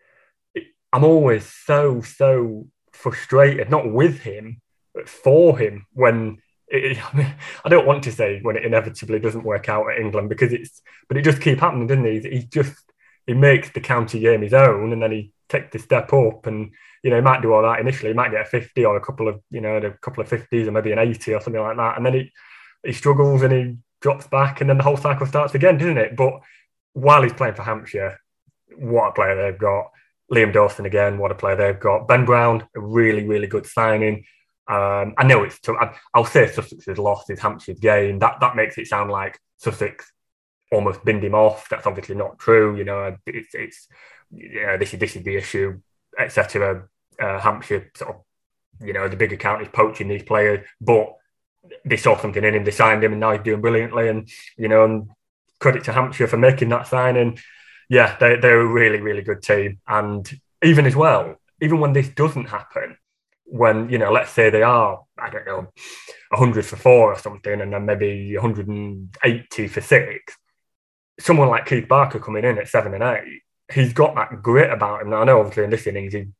I'm always so, so frustrated, not with him, but for him when it, I, mean, I don't want to say when it inevitably doesn't work out at England because it's, but it just keeps happening, doesn't he? He just, he makes the county game his own and then he takes the step up and, you know, he might do all that initially. He might get a fifty or a couple of, you know, a couple of fifties or maybe an eighty or something like that. And then he, he struggles and he drops back and then the whole cycle starts again, doesn't it? But while he's playing for Hampshire, what a player they've got. Liam Dawson again, what a player they've got. Ben Brown, a really, really good signing. Um, I know it's, t- I'll say Sussex's loss is Hampshire's gain. That that makes it sound like Sussex almost binned him off. That's obviously not true. You know, it's, it's yeah, this is this is the issue, et cetera. Uh, Hampshire sort of, you know, the big account is poaching these players, but they saw something in him, they signed him, and now he's doing brilliantly. And you know, and credit to Hampshire for making that signing. Yeah, they, they're a really, really good team. And even as well, even when this doesn't happen, when, you know, let's say they are, I don't know, one hundred for four or something, and then maybe one hundred eighty for six, someone like Keith Barker coming in at seven and eight, he's got that grit about him. Now, I know obviously in this innings, he,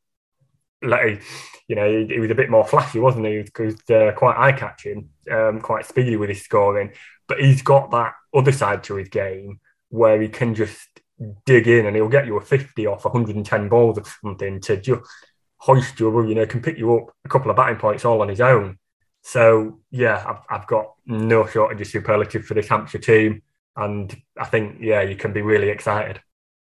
like, you know, he, he was a bit more flashy, wasn't he? He was uh, quite eye-catching, um, quite speedy with his scoring. But he's got that other side to his game where he can just dig in and he'll get you a fifty off one hundred ten balls or something to just hoist you over, you know, can pick you up a couple of batting points all on his own. So, yeah, I've, I've got no shortage of superlative for this Hampshire team. And I think, yeah, you can be really excited.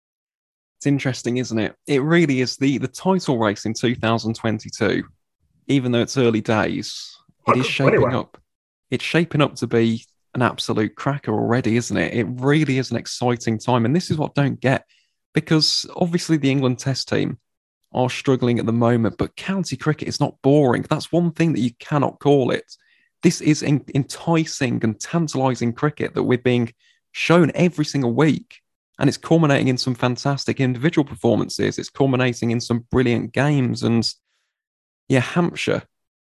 It's interesting, isn't it? It really is the, the title race in two thousand twenty-two, even though it's early days, it is shaping anyway. up. It's shaping up to be an absolute cracker already, isn't it? It really is an exciting time. And this is what I don't get, because obviously the England Test team are struggling at the moment, but county cricket is not boring. That's one thing that you cannot call it. This is en- enticing and tantalising cricket that we're being shown every single week. And it's culminating in some fantastic individual performances. It's culminating in some brilliant games. And yeah, Hampshire,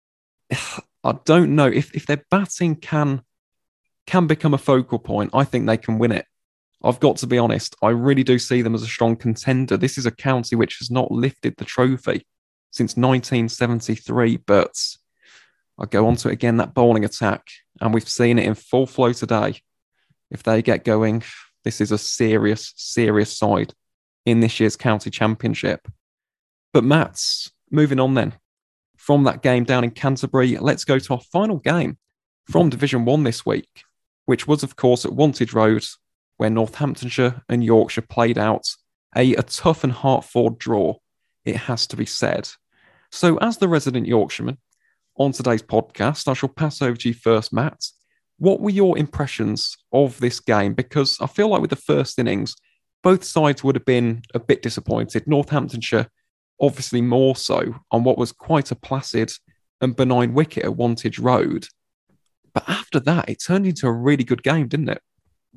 I don't know if, if their batting can can become a focal point. I think they can win it. I've got to be honest. I really do see them as a strong contender. This is a county which has not lifted the trophy since nineteen seventy-three, but I'll go on to it again, that bowling attack, and we've seen it in full flow today. If they get going, this is a serious, serious side in this year's county championship. But Matt's moving on then. From that game down in Canterbury, let's go to our final game from Division One this week, which was, of course, at Wantage Road, where Northamptonshire and Yorkshire played out a, a tough and hard-fought draw, it has to be said. So as the resident Yorkshireman on today's podcast, I shall pass over to you first, Matt. What were your impressions of this game? Because I feel like with the first innings, both sides would have been a bit disappointed. Northamptonshire, obviously more so, on what was quite a placid and benign wicket at Wantage Road. But after that, it turned into a really good game, didn't it?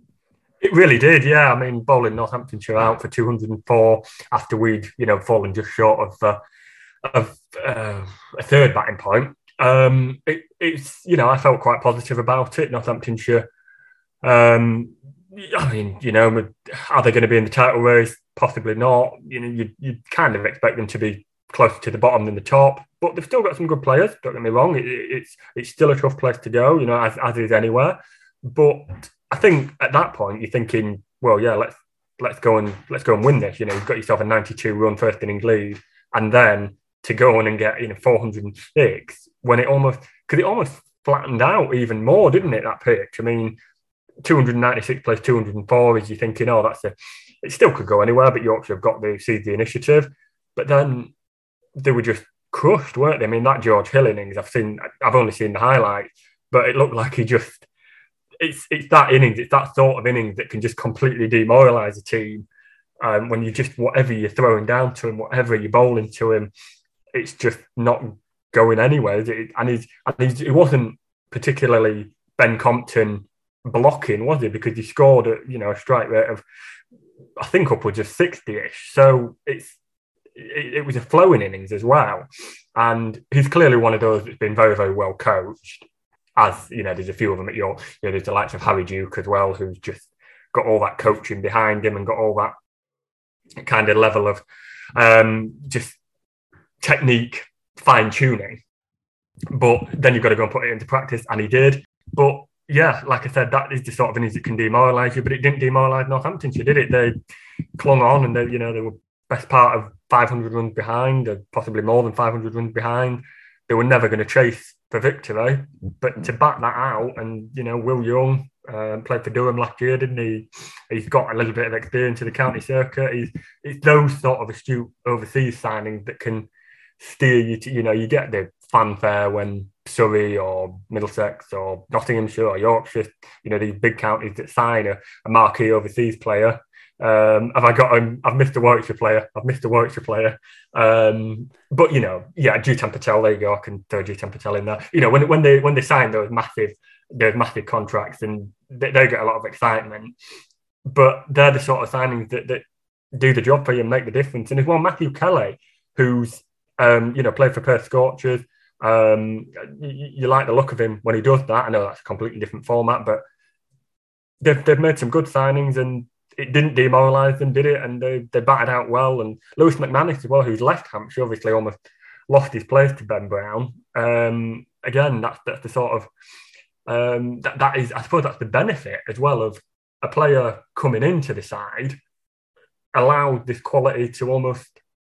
It really did, yeah. I mean, bowling Northamptonshire out for two hundred four after we'd, you know, fallen just short of, uh, of uh, a third batting point. Um, it, it's, you know, I felt quite positive about it. Northamptonshire, um, I mean, you know, are they going to be in the title race? Possibly not. You know, you you kind of expect them to be closer to the bottom than the top, but they've still got some good players. Don't get me wrong; it, it's it's still a tough place to go, you know, as as is anywhere. But I think at that point you're thinking, well, yeah, let's let's go and let's go and win this. You know, you've got yourself a ninety-two run first innings lead, and then to go on and get, you know, four hundred six when it almost because it almost flattened out even more, didn't it? That pitch. I mean, two hundred ninety-six plays two hundred four. Is you're thinking, oh, that's a it still could go anywhere, but Yorkshire have got the seized the initiative. But then they were just crushed, weren't they? I mean, that George Hill innings, I've seen, I've only seen the highlights, but it looked like he just, it's it's that innings, it's that sort of innings that can just completely demoralise a team. Um, when you just, whatever you're throwing down to him, whatever you're bowling to him, it's just not going anywhere. It, and he's, and he's, he wasn't particularly Ben Compton blocking, was he? Because he scored at, you know, a strike rate of, I think, upwards of sixty-ish. So it's it, it was a flowing innings as well. And he's clearly one of those that's been very, very well coached. as, you know, there's a few of them at York. You know, there's the likes of Harry Duke as well, who's just got all that coaching behind him and got all that kind of level of um, just technique fine-tuning. But then you've got to go and put it into practice, and he did. But yeah, like I said, that is the sort of innings that can demoralise you, but it didn't demoralise Northamptonshire, did it? They clung on, and they, you know, they were best part of five hundred runs behind, or possibly more than five hundred runs behind. They were never going to chase for victory, but to back that out, and, you know, Will Young uh, played for Durham last year, didn't he? He's got a little bit of experience in the county circuit. He's, it's those sort of astute overseas signings that can steer you to, you know, you get the fanfare when Surrey or Middlesex or Nottinghamshire or Yorkshire, you know, these big counties that sign a, a marquee overseas player. Um, have I got him? I've missed a Warwickshire player. I've missed a Warwickshire player. Um, but, you know, yeah, Jutan Patel, there you go. I can throw Jutan Patel in there. You know, when when they when they sign those massive those massive contracts, and they, they get a lot of excitement. But they're the sort of signings that, that do the job for you and make the difference. And as well, Matthew Kelly, who's um, you know, played for Perth Scorchers. Um, you, you like the look of him when he does that. I know that's a completely different format, but they've they've made some good signings, and it didn't demoralise them, did it? And they, they batted out well. And Lewis McManus as well, who's left Hampshire, obviously almost lost his place to Ben Brown. Um, again, that's, that's the sort of, um, that, that is, I suppose that's the benefit as well of a player coming into the side, allowed this quality to almost,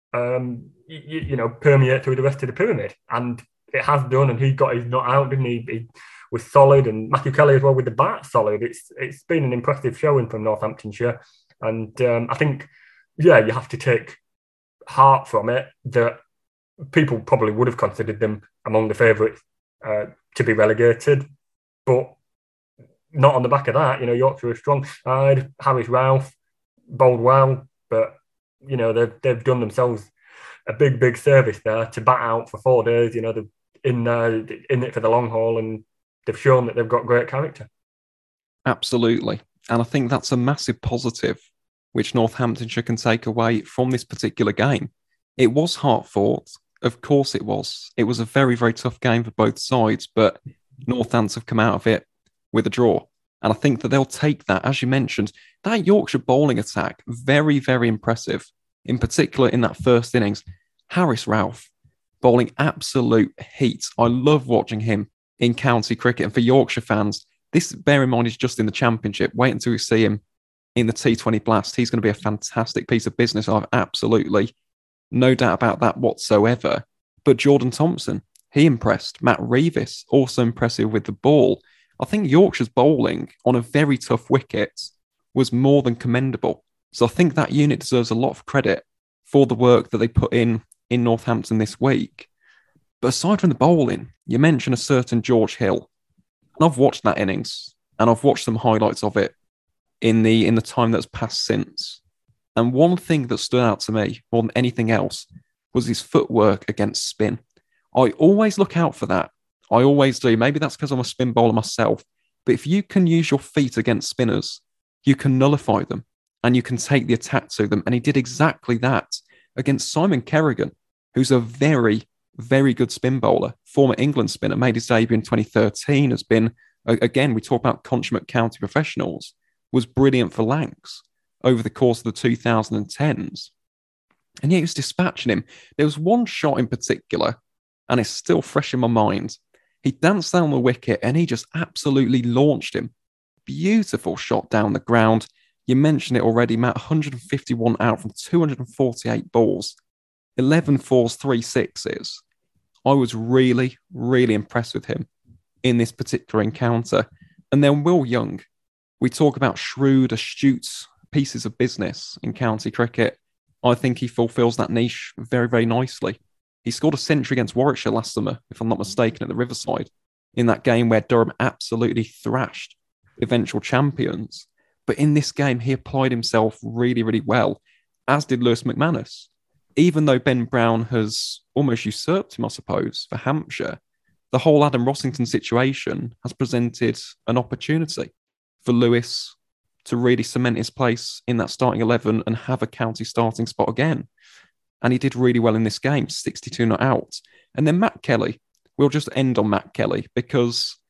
um, you, you know, permeate through the rest of the pyramid. And it has done, and he got his nut out, didn't he? He was solid, and Matthew Kelly as well with the bat solid. It's it's been an impressive showing from Northamptonshire, and um, I think, yeah, you have to take heart from it that people probably would have considered them among the favourites uh, to be relegated, but not on the back of that. You know, Yorkshire are a strong side. Harris Ralph bowled well, but you know they've they've done themselves a big big service there to bat out for four days. You know, they're in uh, in it for the long haul, and they've shown that they've got great character. Absolutely. And I think that's a massive positive which Northamptonshire can take away from this particular game. It was hard fought. Of course it was. It was a very, very tough game for both sides, but Northants have come out of it with a draw. And I think that they'll take that. As you mentioned, that Yorkshire bowling attack, very, very impressive. In particular, in that first innings, Harris Ralph bowling absolute heat. I love watching him in county cricket. And for Yorkshire fans, this, bear in mind, is just in the Championship. Wait until you see him in the T twenty Blast. He's going to be a fantastic piece of business. I've absolutely no doubt about that whatsoever. But Jordan Thompson, he impressed. Matt Reevis, also impressive with the ball. I think Yorkshire's bowling on a very tough wicket was more than commendable. So I think that unit deserves a lot of credit for the work that they put in in Northampton this week. But aside from the bowling, you mentioned a certain George Hill. And I've watched that innings, and I've watched some highlights of it in the in the time that's passed since. And one thing that stood out to me more than anything else was his footwork against spin. I always look out for that. I always do. Maybe that's because I'm a spin bowler myself. But if you can use your feet against spinners, you can nullify them and you can take the attack to them. And he did exactly that against Simon Kerrigan, who's a very, very good spin bowler. Former England spinner, made his debut in twenty thirteen, has been, again, we talk about consummate county professionals, was brilliant for Lancs over the course of the two thousand tens. And yet he was dispatching him. There was one shot in particular, and it's still fresh in my mind. He danced down the wicket and he just absolutely launched him. Beautiful shot down the ground. You mentioned it already, Matt, one hundred fifty-one out from two hundred forty-eight balls. eleven fours, three sixes. I was really, really impressed with him in this particular encounter. And then Will Young. We talk about shrewd, astute pieces of business in county cricket. I think he fulfills that niche very, very nicely. He scored a century against Warwickshire last summer, if I'm not mistaken, at the Riverside, in that game where Durham absolutely thrashed eventual champions. But in this game, he applied himself really, really well, as did Lewis McManus. Even though Ben Brown has almost usurped him, I suppose, for Hampshire, the whole Adam Rossington situation has presented an opportunity for Lewis to really cement his place in that starting eleven and have a county starting spot again. And he did really well in this game, sixty-two not out. And then Matt Kelly, we'll just end on Matt Kelly because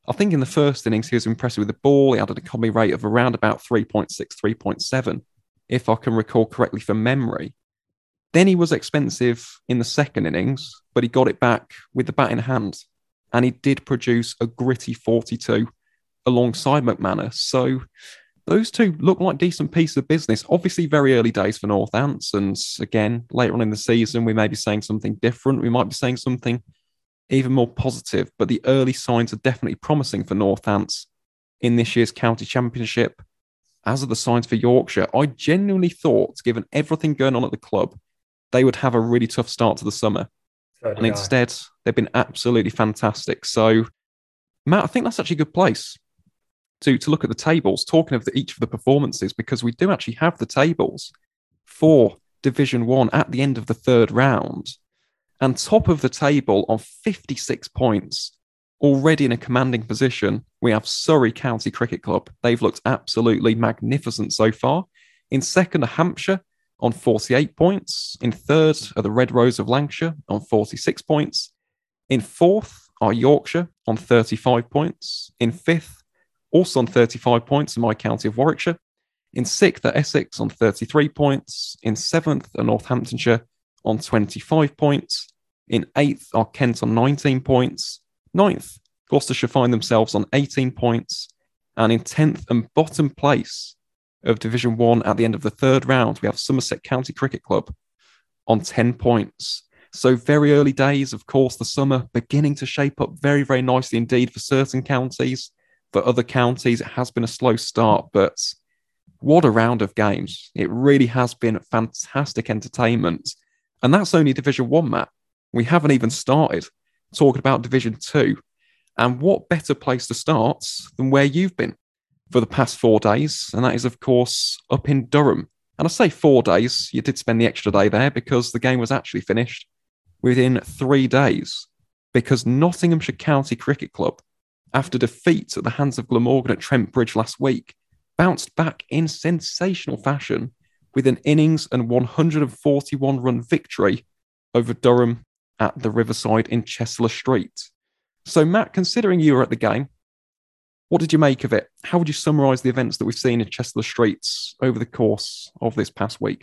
I think in the first innings, he was impressive with the ball. He had an economy rate of around about three point six, three point seven, if I can recall correctly from memory. Then he was expensive in the second innings, but he got it back with the bat in hand. And he did produce a gritty forty-two alongside McManus. So those two look like decent pieces of business. Obviously, very early days for Northants. And again, later on in the season, we may be saying something different. We might be saying something even more positive. But the early signs are definitely promising for Northants in this year's county championship. As are the signs for Yorkshire. I genuinely thought, given everything going on at the club, they would have a really tough start to the summer. So and instead, I. they've been absolutely fantastic. So, Matt, I think that's actually a good place to, to look at the tables, talking of the, each of the performances, because we do actually have the tables for Division One at the end of the third round. And top of the table on fifty-six points, already in a commanding position, we have Surrey County Cricket Club. They've looked absolutely magnificent so far. In second are Hampshire on forty-eight points. In third are the Red Rose of Lancashire on forty-six points. In fourth are Yorkshire on thirty-five points. In fifth, also on thirty-five points, are my county of Warwickshire. In sixth are Essex on thirty-three points. In seventh are Northamptonshire on twenty-five points. In eighth are Kent on nineteen points. Ninth, Gloucestershire find themselves on eighteen points. And in tenth and bottom place of Division One at the end of the third round, we have Somerset County Cricket Club on ten points. So very early days, of course, the summer beginning to shape up very, very nicely indeed for certain counties. For other counties, it has been a slow start, but what a round of games. It really has been fantastic entertainment. And that's only Division One, Matt. We haven't even started talking about Division Two. And what better place to start than where you've been for the past four days, and that is, of course, up in Durham. And I say four days, you did spend the extra day there because the game was actually finished within three days because Nottinghamshire County Cricket Club, after defeat at the hands of Glamorgan at Trent Bridge last week, bounced back in sensational fashion with an innings and one hundred forty-one run victory over Durham at the Riverside in Chester Street. So, Matt, considering you were at the game, what did you make of it? How would you summarise the events that we've seen in Chester Streets over the course of this past week?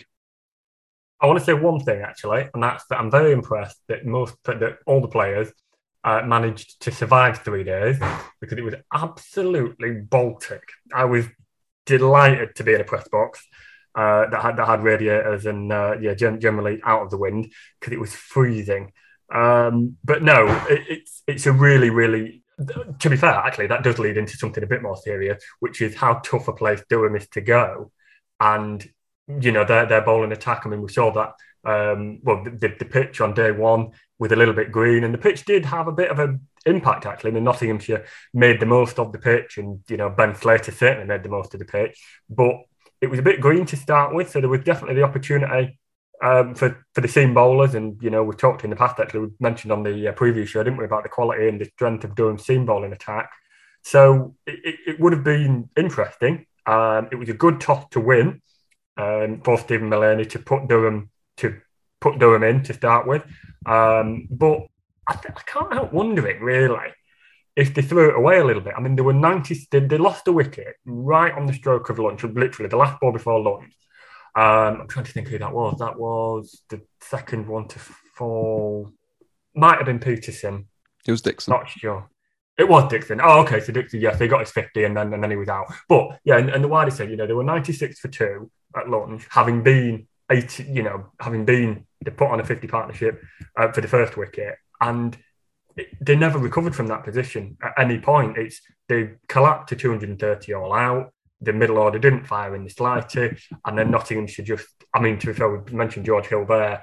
I want to say one thing, actually, and that's that I'm very impressed that most that all the players uh, managed to survive three days because it was absolutely Baltic. I was delighted to be in a press box uh, that had that had radiators and uh, yeah, gen- generally out of the wind because it was freezing. Um, but no, it, it's it's a really, really. To be fair, actually, that does lead into something a bit more serious, which is how tough a place Durham is to go. And, you know, their, their bowling attack, I mean, we saw that, um, well, the, the pitch on day one with a little bit green, and the pitch did have a bit of an impact, actually. I mean, Nottinghamshire made the most of the pitch, and, you know, Ben Slater certainly made the most of the pitch. But it was a bit green to start with, so there was definitely the opportunity Um, for, for the seam bowlers, and you know we've talked in the past, actually we mentioned on the uh, previous show, didn't we, about the quality and the strength of Durham's seam bowling attack. So it, it, it would have been interesting. Um, it was a good toss to win um, for Stephen Mullaney to put Durham to put Durham in to start with. Um, but I, th- I can't help wondering really if they threw it away a little bit. I mean, there were ninety. They, they lost a wicket right on the stroke of lunch, literally the last ball before lunch. Um, I'm trying to think who that was. That was the second one to fall. Might have been Peterson. It was Dixon. Not sure. It was Dixon. Oh, okay. So Dixon, yes, he got his fifty and then and then he was out. But yeah, and, and the wider said, you know, they were ninety-six for two at lunch, having been eighty, you know, having been they put on a fifty partnership uh, for the first wicket, and it, they never recovered from that position at any point. It's they collapsed to two hundred thirty all out. The middle order didn't fire in the slightest, and then Nottinghamshire just, I mean, to be fair, we mentioned George Hill there,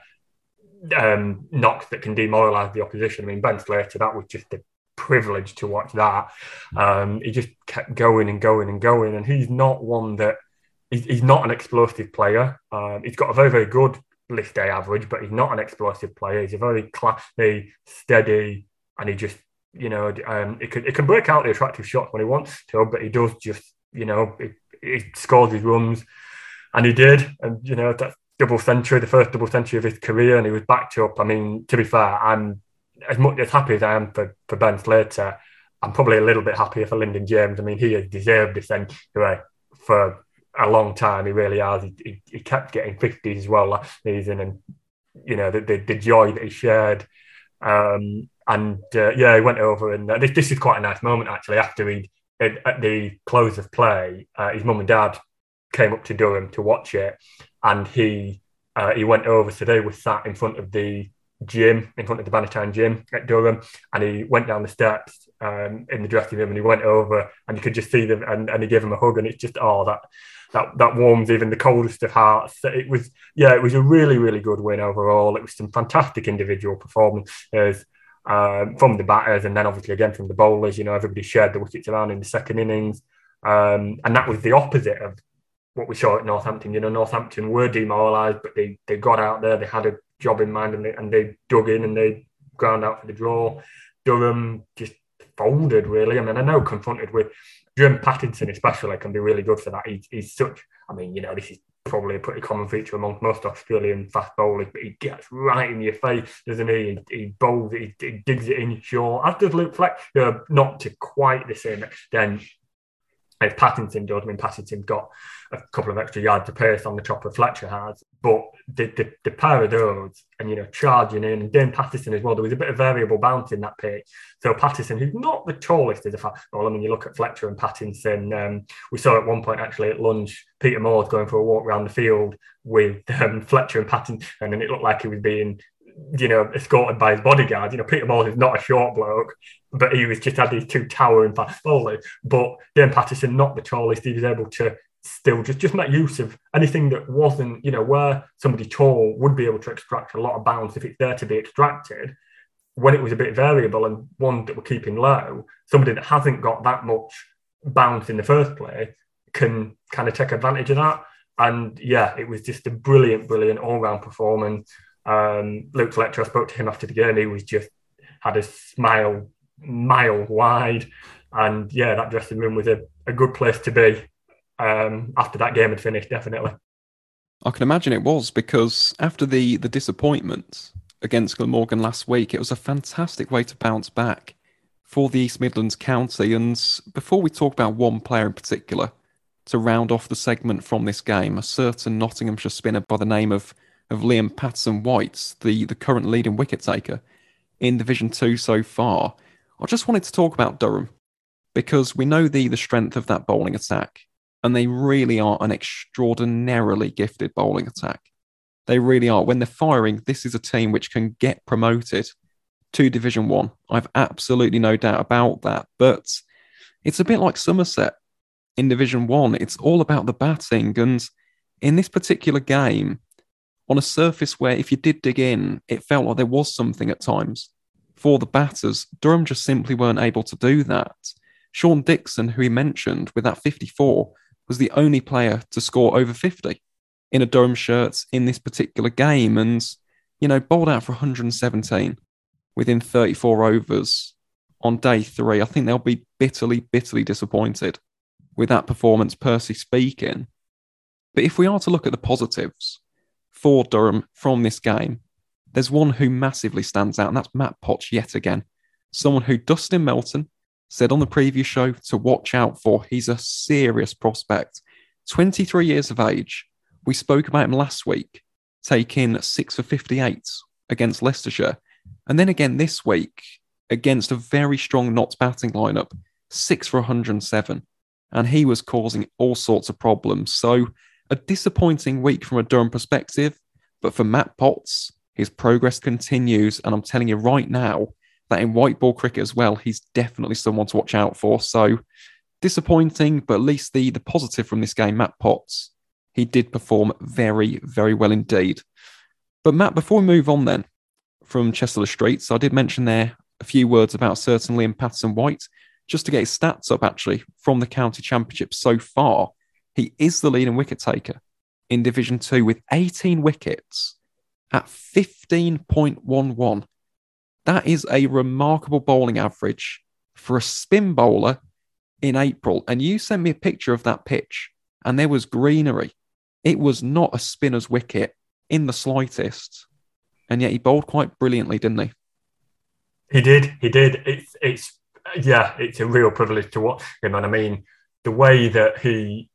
um, knocks that can demoralise the opposition. I mean, Ben Slater, that was just a privilege to watch that. Um, he just kept going and going and going, and he's not one that, he's, he's not an explosive player. Um, he's got a very, very good list day average, but he's not an explosive player. He's a very classy, steady, and he just, you know, um, it can, it can break out the attractive shots when he wants to, but he does just, you know, he, he scores his runs, and he did. And, you know, that double century, the first double century of his career, and he was backed up. I mean, to be fair, I'm as much as happy as I am for, for Ben Slater. I'm probably a little bit happier for Lyndon James. I mean, he has deserved this century for a long time. He really has. He, he, he kept getting fifties as well last season, and you know the the, the joy that he shared. Um, and uh, yeah, he went over, and uh, this, this is quite a nice moment actually. After he at, at the close of play, uh, his mum and dad came up to Durham to watch it, and he uh, he went over. So they were sat in front of the gym, in front of the Bannatyne gym at Durham, and he went down the steps um, in the dressing room, and he went over, and you could just see them, and, and he gave him a hug, and it's just oh that that that warms even the coldest of hearts. It was yeah, it was a really really good win overall. It was some fantastic individual performances um, from the batters, and then obviously again from the bowlers. You know, everybody shared the wickets around in the second innings, um, and that was the opposite of what we saw at Northampton. You know, Northampton were demoralised, but they they got out there, they had a job in mind, and they, and they dug in and they ground out for the draw. Durham just folded, really. I mean, I know confronted with Jim Pattinson especially can be really good for that. He, he's such, I mean, you know, this is probably a pretty common feature amongst most Australian fast bowlers, but he gets right in your face, doesn't he? He, he bowls it, he, he digs it in short, as does Luke Fletcher, not to quite the same extent as Pattinson does. I mean, Pattinson got a couple of extra yards of pace on the top of Fletcher has, but the, the, the pair of those, and you know, charging in, and Dane Patterson as well, there was a bit of variable bounce in that pitch. So Patterson, who's not the tallest as a fast bowler, I mean, you look at Fletcher and Pattinson, um, we saw at one point actually at lunch, Peter Moore's going for a walk around the field with um, Fletcher and Pattinson, and then it looked like he was being, you know, escorted by his bodyguard. You know, Peter Moore is not a short bloke, but he was just had these two towering fast bowlers. But Dane Patterson, not the tallest, he was able to still just, just make use of anything that wasn't, you know, where somebody tall would be able to extract a lot of bounce if it's there to be extracted. When it was a bit variable and one that we're keeping low, somebody that hasn't got that much bounce in the first place can kind of take advantage of that. And yeah, it was just a brilliant, brilliant all-round performance. Um, Luke Fletcher, I spoke to him after the game. He was just had a smile mile wide, and yeah, that dressing room was a, a good place to be um, after that game had finished. Definitely, I can imagine it was, because after the the disappointment against Glamorgan last week, it was a fantastic way to bounce back for the East Midlands County. And before we talk about one player in particular to round off the segment from this game, a certain Nottinghamshire spinner by the name of of Liam Patterson-White, the, the current leading wicket taker in Division two so far. I just wanted to talk about Durham, because we know the, the strength of that bowling attack, and they really are an extraordinarily gifted bowling attack. They really are. When they're firing, this is a team which can get promoted to Division one. I've absolutely no doubt about that. But it's a bit like Somerset in Division one. It's all about the batting, and in this particular game, on a surface where if you did dig in, it felt like there was something at times for the batters, Durham just simply weren't able to do that. Sean Dixon, who he mentioned with that fifty-four, was the only player to score over fifty in a Durham shirt in this particular game, and, you know, bowled out for one hundred seventeen within thirty-four overs on day three. I think they'll be bitterly, bitterly disappointed with that performance, Percy speaking. But if we are to look at the positives for Durham from this game, there's one who massively stands out, and that's Matt Potts yet again. Someone who Dustin Melton said on the preview show to watch out for. He's a serious prospect. twenty-three years of age. We spoke about him last week, taking six for fifty-eight against Leicestershire. And then again this week, against a very strong Notts batting lineup, six for one hundred seven. And he was causing all sorts of problems. So a disappointing week from a Durham perspective, but for Matt Potts, his progress continues, and I'm telling you right now that in white ball cricket as well, he's definitely someone to watch out for. So disappointing, but at least the, the positive from this game, Matt Potts, he did perform very, very well indeed. But Matt, before we move on then from Chester Streets, I did mention there a few words about certain Liam Patterson-White, just to get his stats up actually from the county championship so far. He is the leading wicket taker in Division two with eighteen wickets at fifteen point one one. That is a remarkable bowling average for a spin bowler in April. And you sent me a picture of that pitch, and there was greenery. It was not a spinner's wicket in the slightest. And yet he bowled quite brilliantly, didn't he? He did. He did. It's it's yeah, it's a real privilege to watch him. And I mean, the way that he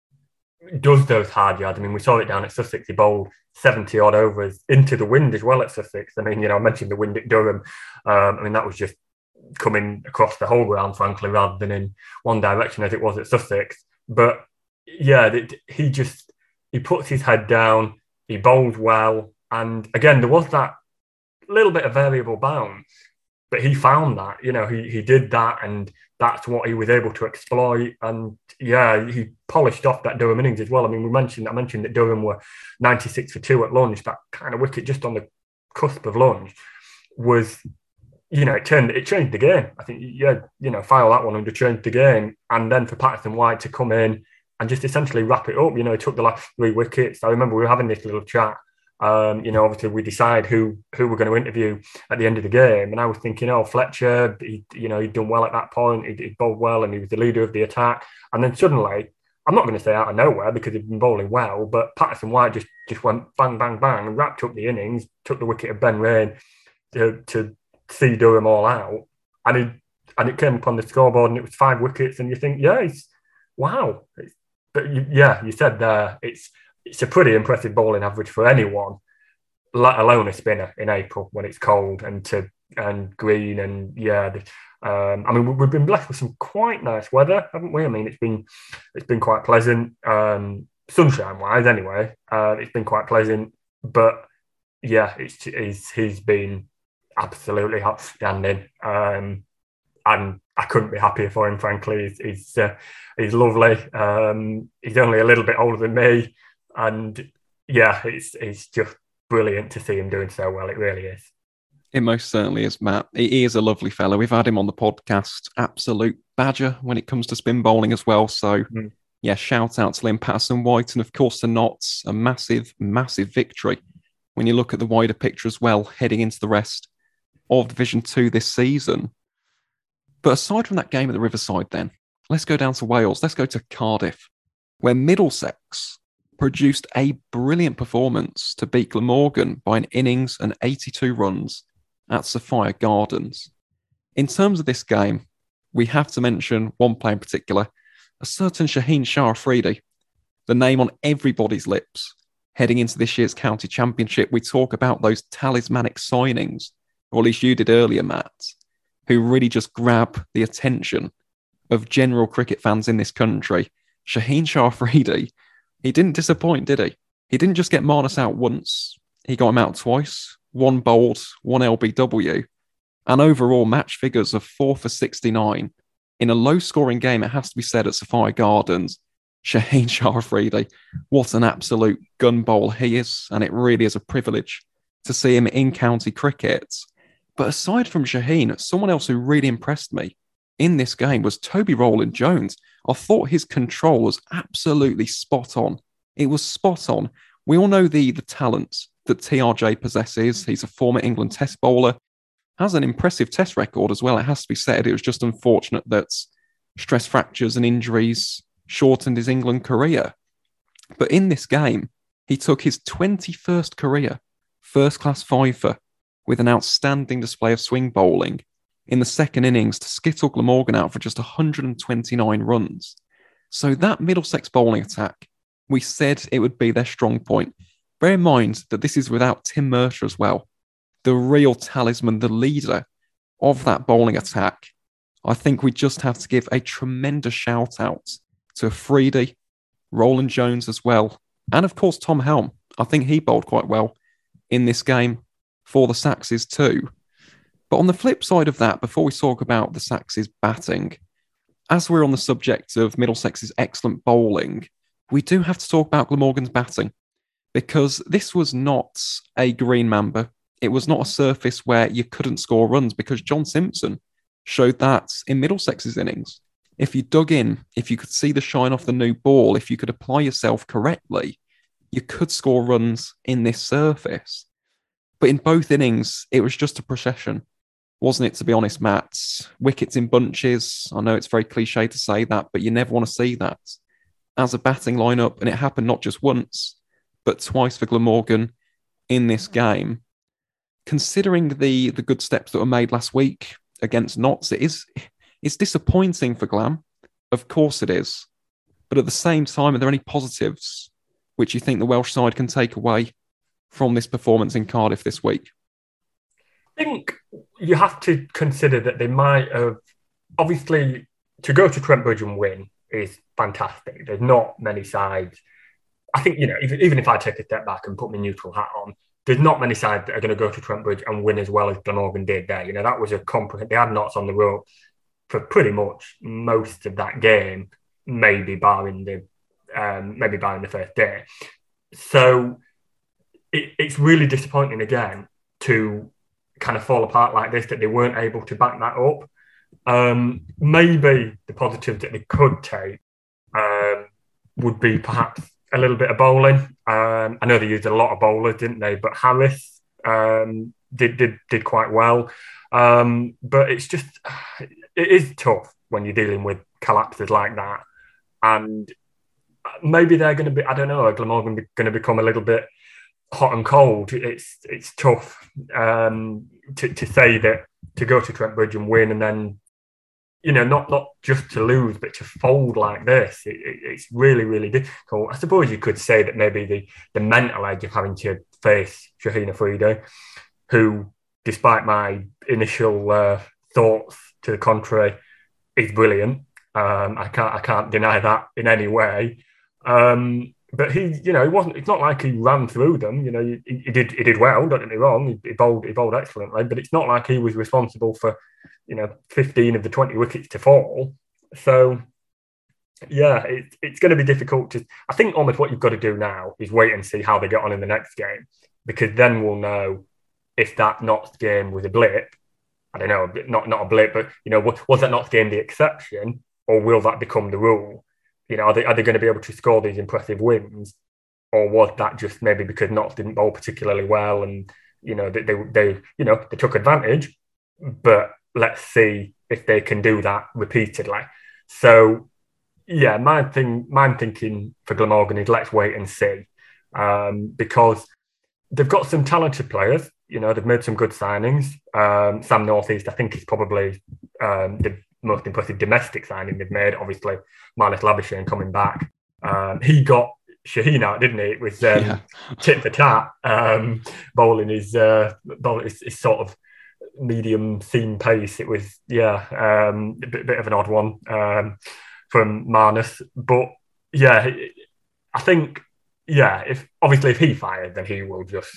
does those hard yards. I mean, we saw it down at Sussex. He bowled seventy odd overs into the wind as well at Sussex. I mean, you know, I mentioned the wind at Durham. Um, I mean, that was just coming across the whole ground, frankly, rather than in one direction as it was at Sussex. But yeah, it, he just he puts his head down. He bowls well, and again, there was that little bit of variable bounce, but he found that. You know, he he did that, and that's what he was able to exploit. And yeah, he polished off that Durham innings as well. I mean, we mentioned I mentioned that Durham were ninety-six for two at lunch. That kind of wicket just on the cusp of lunch was, you know, it turned it changed the game. I think yeah, you know, file that one under changed the game, and then for Patterson White to come in and just essentially wrap it up. You know, he took the last three wickets. I remember we were having this little chat. Um, you know, obviously we decide who who we're going to interview at the end of the game, and I was thinking, oh, Fletcher, he, you know, he'd done well at that point. He'd, he'd bowled well, and he was the leader of the attack. And then suddenly, I'm not going to say out of nowhere because he'd been bowling well, but Patterson White just just went bang, bang, bang, and wrapped up the innings, took the wicket of Ben Raine to to see Durham all out, and he and it came up on the scoreboard, and it was five wickets, and you think, yeah, it's wow. It's, but you, yeah, you said there, it's it's a pretty impressive bowling average for anyone, let alone a spinner in April when it's cold and to and green and yeah. The, um, I mean, we've been blessed with some quite nice weather, haven't we? I mean, it's been it's been quite pleasant, um, sunshine wise. Anyway, uh, it's been quite pleasant, but yeah, it's, it's he's been absolutely outstanding. Um, and I couldn't be happier for him, frankly. He's he's, uh, he's lovely. Um, he's only a little bit older than me, and yeah, it's it's just brilliant to see him doing so well. It really is. It most certainly is, Matt. He is a lovely fellow. We've had him on the podcast. Absolute badger when it comes to spin bowling as well. So, mm. yeah, shout out to Liam Patterson White, and of course the Notts, a massive, massive victory when you look at the wider picture as well, heading into the rest of Division Two this season. But aside from that game at the Riverside then, let's go down to Wales. Let's go to Cardiff, where Middlesex produced a brilliant performance to beat Glamorgan by an innings and eighty-two runs at Sophia Gardens. In terms of this game, we have to mention one player in particular, a certain Shaheen Shah Afridi, the name on everybody's lips heading into this year's county championship. We talk about those talismanic signings, or at least you did earlier, Matt, who really just grab the attention of general cricket fans in this country. Shaheen Shah Afridi, he didn't disappoint, did he? He didn't just get Marnus out once. He got him out twice, one bowled, one L B W, and overall match figures of four for sixty-nine. In a low-scoring game, it has to be said, at Sophia Gardens, Shaheen Shah Afridi, what an absolute gun bowl he is, and it really is a privilege to see him in county cricket. But aside from Shaheen, someone else who really impressed me in this game was Toby Rowland-Jones. I thought his control was absolutely spot on. It was spot on. We all know the, the talent that T R J possesses. He's a former England Test bowler, has an impressive Test record as well, it has to be said. It was just unfortunate that stress fractures and injuries shortened his England career. But in this game, he took his twenty-first career first-class fifer with an outstanding display of swing bowling in the second innings to skittle Glamorgan out for just one hundred twenty-nine runs. So that Middlesex bowling attack, we said it would be their strong point. Bear in mind that this is without Tim Mercer as well, the real talisman, the leader of that bowling attack. I think we just have to give a tremendous shout out to Afridi, Rowland-Jones as well, and of course Tom Helm. I think he bowled quite well in this game for the Saxes too. But on the flip side of that, before we talk about the Saxes batting, as we're on the subject of Middlesex's excellent bowling, we do have to talk about Glamorgan's batting, because this was not a green mamba. It was not a surface where you couldn't score runs, because John Simpson showed that in Middlesex's innings. If you dug in, if you could see the shine off the new ball, if you could apply yourself correctly, you could score runs in this surface. But in both innings, it was just a procession, wasn't it, to be honest, Matt? Wickets in bunches. I know it's very cliche to say that, but you never want to see that as a batting lineup. And it happened not just once, but twice for Glamorgan in this game. Considering the, the good steps that were made last week against Notts, it is, It's disappointing for Glam. Of course it is. But at the same time, are there any positives which you think the Welsh side can take away from this performance in Cardiff this week? I think you have to consider that they might have, obviously, to go to Trent Bridge and win is fantastic. There's not many sides. I think, you know, even, even if I take a step back and put my neutral hat on, there's not many sides that are going to go to Trent Bridge and win as well as Glamorgan did there. You know, that was a comprehensive, they had knots on the rope for pretty much most of that game, maybe barring the, um, maybe barring the first day. So it, it's really disappointing again to kind of fall apart like this, that they weren't able to back that up. Um, maybe the positive that they could take um, would be perhaps a little bit of bowling. Um, I know they used a lot of bowlers, didn't they? But Harris um, did did did quite well. Um, but it's just, it is tough when you're dealing with collapses like that. And maybe they're going to be, I don't know, are Glamorgan going to become a little bit hot and cold? It's it's tough um, to, to say that, to go to Trent Bridge and win and then, you know, not not just to lose, but to fold like this. It, it, it's really, really difficult. I suppose you could say that maybe the, the mental edge of having to face Shaheen Afridi, who, despite my initial uh, thoughts to the contrary, is brilliant. Um, I can't I can't deny that in any way. Um, but he, you know, it wasn't. It's not like he ran through them. You know, he, he did he did well. Don't get me wrong. He, he bowled he bowled excellently. But it's not like he was responsible for, you know, fifteen of the twenty wickets to fall. So yeah, it, it's going to be difficult to. I think almost what you've got to do now is wait and see how they get on in the next game, because then we'll know if that Notts game was a blip. I don't know, not not a blip, but you know, was that Notts game the exception, or will that become the rule? You know, are they, are they going to be able to score these impressive wins, or was that just maybe because Notts didn't bowl particularly well, and you know they, they they you know they took advantage, but let's see if they can do that repeatedly. So yeah, my thing, my thinking for Glamorgan is let's wait and see, um, because they've got some talented players. You know, they've made some good signings. Um, Sam Northeast, I think, is probably um, the most impressive domestic signing they've made. Obviously, Marnus Labuschagne coming back. Um, he got Shaheen out, didn't he? It was um, yeah. tit for tat. Um, bowling is uh, bowling is, is sort of medium seam pace. It was, yeah, um, a bit, bit of an odd one um, from Marnus. But yeah, I think, yeah, if obviously if he fired, then he will just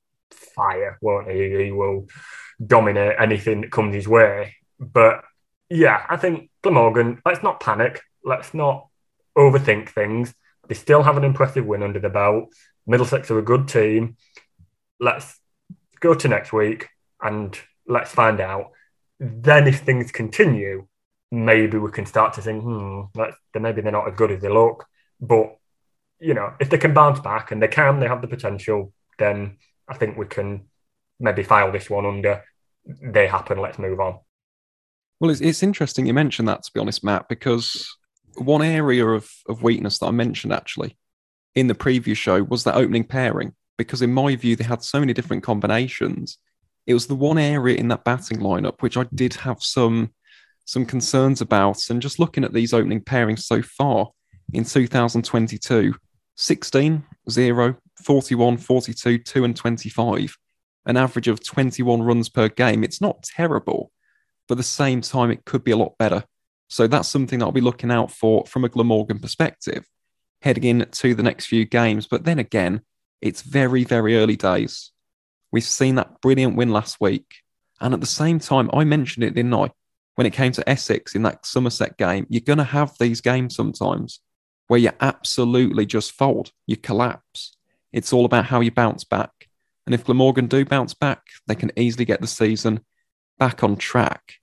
fire, won't he? He will dominate anything that comes his way. But yeah, I think Glamorgan, let's not panic. Let's not overthink things. They still have an impressive win under the belt. Middlesex are a good team. Let's go to next week and let's find out. Then if things continue, maybe we can start to think, hmm, let's, maybe they're not as good as they look. But, you know, if they can bounce back, and they can, they have the potential, then I think we can maybe file this one under they happen, let's move on. Well, it's, it's interesting you mentioned that, to be honest, Matt, because one area of, of weakness that I mentioned actually in the previous show was that opening pairing, because in my view, they had so many different combinations. It was the one area in that batting lineup which I did have some, some concerns about. And just looking at these opening pairings so far in two thousand twenty-two, sixteen, zero, forty-one, forty-two, two and twenty-five, an average of twenty-one runs per game. It's not terrible, but at the same time, it could be a lot better. So that's something that I'll be looking out for from a Glamorgan perspective, heading into the next few games. But then again, it's very, very early days. We've seen that brilliant win last week. And at the same time, I mentioned it, didn't I? When it came to Essex in that Somerset game, you're going to have these games sometimes where you absolutely just fold, you collapse. It's all about how you bounce back. And if Glamorgan do bounce back, they can easily get the season back on track.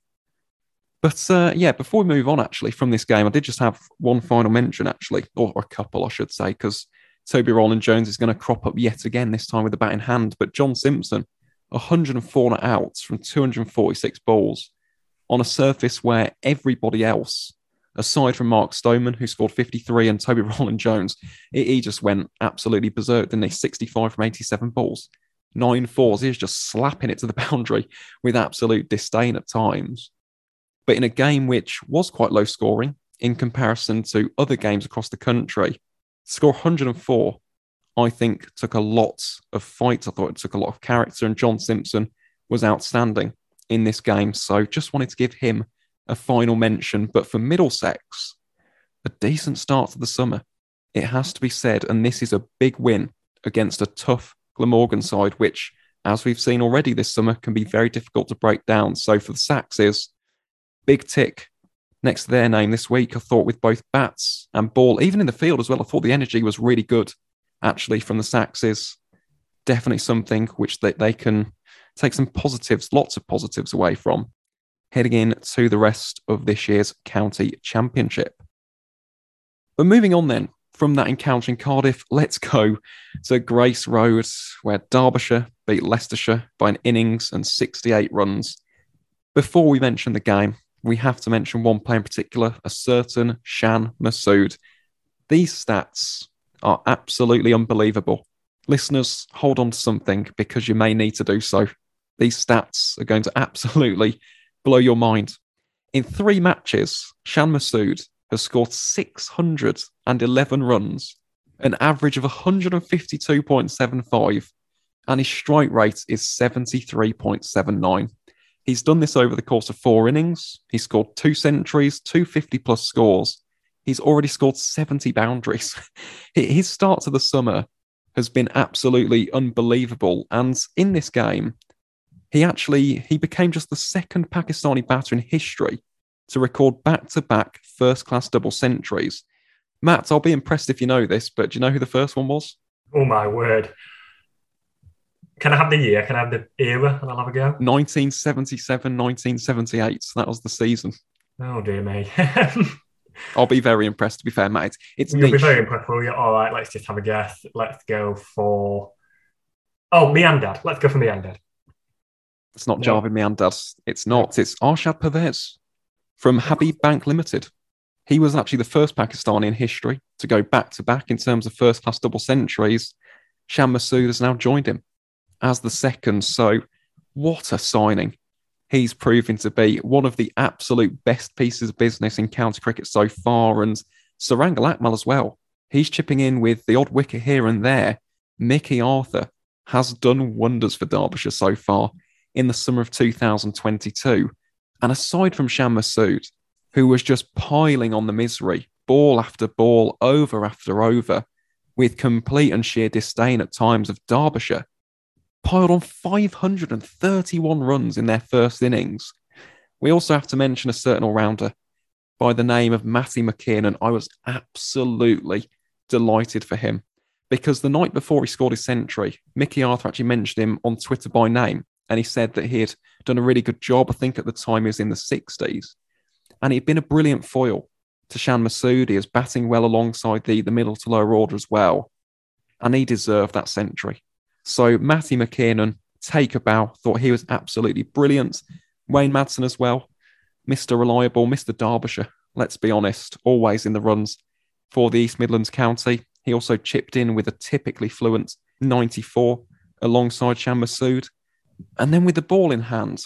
But uh, yeah, before we move on actually from this game, I did just have one final mention actually, or a couple I should say, because Toby Rowland-Jones is going to crop up yet again, this time with the bat in hand. But John Simpson, one hundred four not outs from two hundred forty-six balls on a surface where everybody else, aside from Mark Stoneman, who scored fifty-three, and Toby Rowland-Jones, he just went absolutely berserk, didn't he? sixty-five from eighty-seven balls, nine fours. He was just slapping it to the boundary with absolute disdain at times. But in a game which was quite low scoring in comparison to other games across the country, to score one hundred four, I think took a lot of fight. I thought it took a lot of character, and John Simpson was outstanding in this game. So just wanted to give him a final mention. But for Middlesex, a decent start to the summer, it has to be said. And this is a big win against a tough Glamorgan side, which, as we've seen already this summer, can be very difficult to break down. So for the Saxes, big tick next to their name this week. I thought with both bats and ball, even in the field as well, I thought the energy was really good, actually, from the Saxes. Definitely something which they, they can take some positives, lots of positives away from, heading in to the rest of this year's county championship. But moving on then, from that encounter in Cardiff, let's go to Grace Road, where Derbyshire beat Leicestershire by an innings and sixty-eight runs. Before we mention the game, we have to mention one player in particular, a certain Shan Masood. These stats are absolutely unbelievable. Listeners, hold on to something because you may need to do so. These stats are going to absolutely blow your mind. In three matches, Shan Masood has scored six hundred eleven runs, an average of one fifty-two point seven five, and his strike rate is seventy-three point seven nine. He's done this over the course of four innings. He scored two centuries, two fifty-plus scores. He's already scored seventy boundaries. His start to the summer has been absolutely unbelievable. And in this game, he actually he became just the second Pakistani batter in history to record back-to-back first-class double centuries. Matt, I'll be impressed if you know this, but do you know who the first one was? Oh, my word. Can I have the year? Can I have the era and I'll have a go? nineteen seventy-seven, nineteen seventy-eight. That was the season. Oh, dear me. I'll be very impressed, to be fair, Matt. It's, it's You'll niche. be very impressed, will you? All right, let's just have a guess. Let's go for... Oh, Meandad. Let's go for Meandad. It's not No. Jarvin Meandad. It's not. It's Arshad Pervez from Habib Bank Limited. He was actually the first Pakistani in history to go back-to-back in terms of first-class double centuries. Shan Masood has now joined him as the second. So what a signing. He's proving to be one of the absolute best pieces of business in county cricket so far. And Sarangal Akmal as well. He's chipping in with the odd wicket here and there. Mickey Arthur has done wonders for Derbyshire so far in the summer of two thousand twenty-two. And aside from Shan Masood, who was just piling on the misery, ball after ball, over after over, with complete and sheer disdain at times of Derbyshire, piled on five hundred thirty-one runs in their first innings. We also have to mention a certain all-rounder by the name of Matty McKiernan. I was absolutely delighted for him because the night before he scored his century, Mickey Arthur actually mentioned him on Twitter by name, and he said that he had done a really good job. I think at the time he was in the sixties, and he'd been a brilliant foil to Shan Masood. He was batting well alongside the, the middle to lower order as well, and he deserved that century. So Matty McKiernan, take a bow, thought he was absolutely brilliant. Wayne Madsen as well, Mister Reliable, Mister Derbyshire, let's be honest, always in the runs for the East Midlands County. He also chipped in with a typically fluent ninety-four alongside Shan Masood. And then with the ball in hand,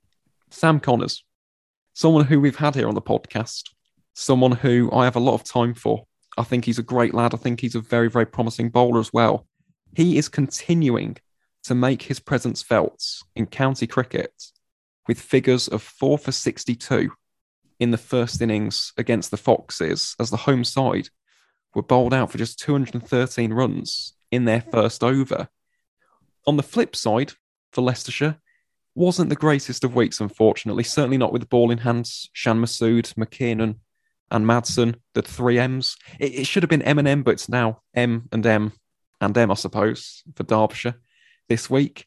Sam Connors, someone who we've had here on the podcast, someone who I have a lot of time for. I think he's a great lad. I think he's a very, very promising bowler as well. He is continuing to make his presence felt in county cricket with figures of four for sixty-two in the first innings against the Foxes, as the home side were bowled out for just two hundred thirteen runs in their first over. On the flip side, for Leicestershire, wasn't the greatest of weeks, unfortunately. Certainly not with the ball in hands. Shan Masood, McKiernan and Madsen, the three M's. It, it should have been M and M, but it's now M and M and M, I suppose, for Derbyshire this week.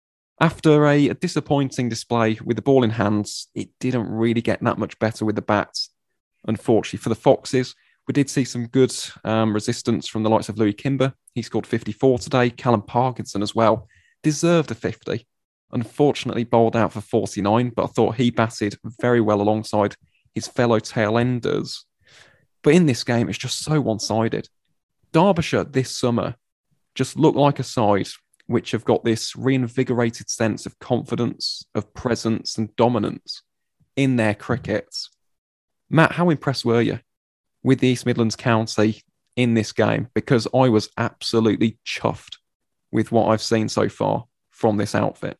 After a, a disappointing display with the ball in hands, it didn't really get that much better with the bats. Unfortunately for the Foxes, we did see some good um, resistance from the likes of Louis Kimber. He scored fifty-four today. Callum Parkinson as well deserved a fifty. Unfortunately bowled out for forty-nine, but I thought he batted very well alongside his fellow tail-enders. But in this game, it's just so one-sided. Derbyshire this summer just look like a side which have got this reinvigorated sense of confidence, of presence and dominance. in their cricket. Matt, how impressed were you with the East Midlands County in this game? Because I was absolutely chuffed with what I've seen so far from this outfit.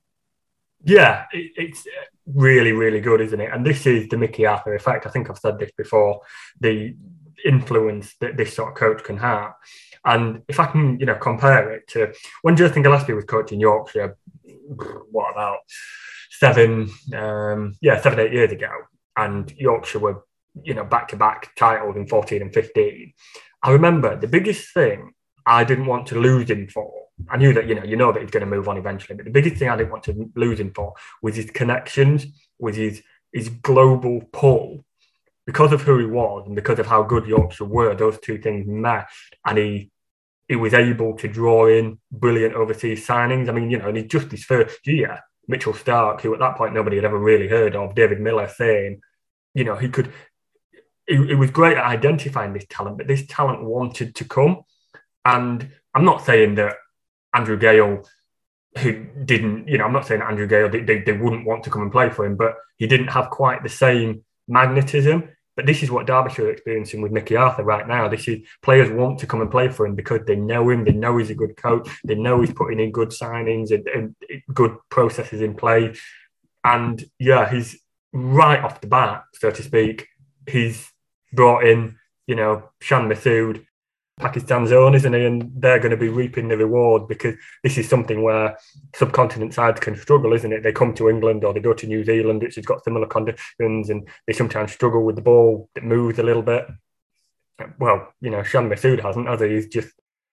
Yeah, it, it's really, really good, isn't it? And this is the Mickey Arthur effect. I think I've said this before, the influence that this sort of coach can have. And if I can, you know, compare it to when Justin Gillespie was coaching Yorkshire, what about seven, um, yeah, seven, eight years ago, and Yorkshire were, you know, back-to-back titles in fourteen and fifteen. I remember the biggest thing I didn't want to lose him for, I knew that, you know, you know that he's going to move on eventually, but the biggest thing I didn't want to lose him for was his connections, was his, his global pull. Because of who he was and because of how good Yorkshire were, those two things meshed, and he he was able to draw in brilliant overseas signings. I mean, you know, and just his first year, Mitchell Stark, who at that point nobody had ever really heard of, David Miller saying, you know, he could, it, it was great at identifying this talent, but this talent wanted to come. And I'm not saying that Andrew Gale, who didn't, you know, I'm not saying Andrew Gale, they, they, they wouldn't want to come and play for him, but he didn't have quite the same magnetism. But this is what Derbyshire are experiencing with Mickey Arthur right now. This is players want to come and play for him because they know him, they know he's a good coach, they know he's putting in good signings and, and good processes in play. And yeah, he's right off the bat, so to speak, he's brought in, you know, Shan Masood, Pakistan's own, isn't he? And they're going to be reaping the reward, because this is something where subcontinent sides can struggle, isn't it? They come to England or they go to New Zealand, which has got similar conditions, and they sometimes struggle with the ball that moves a little bit. Well, you know, Shan Masood hasn't, has he? He's just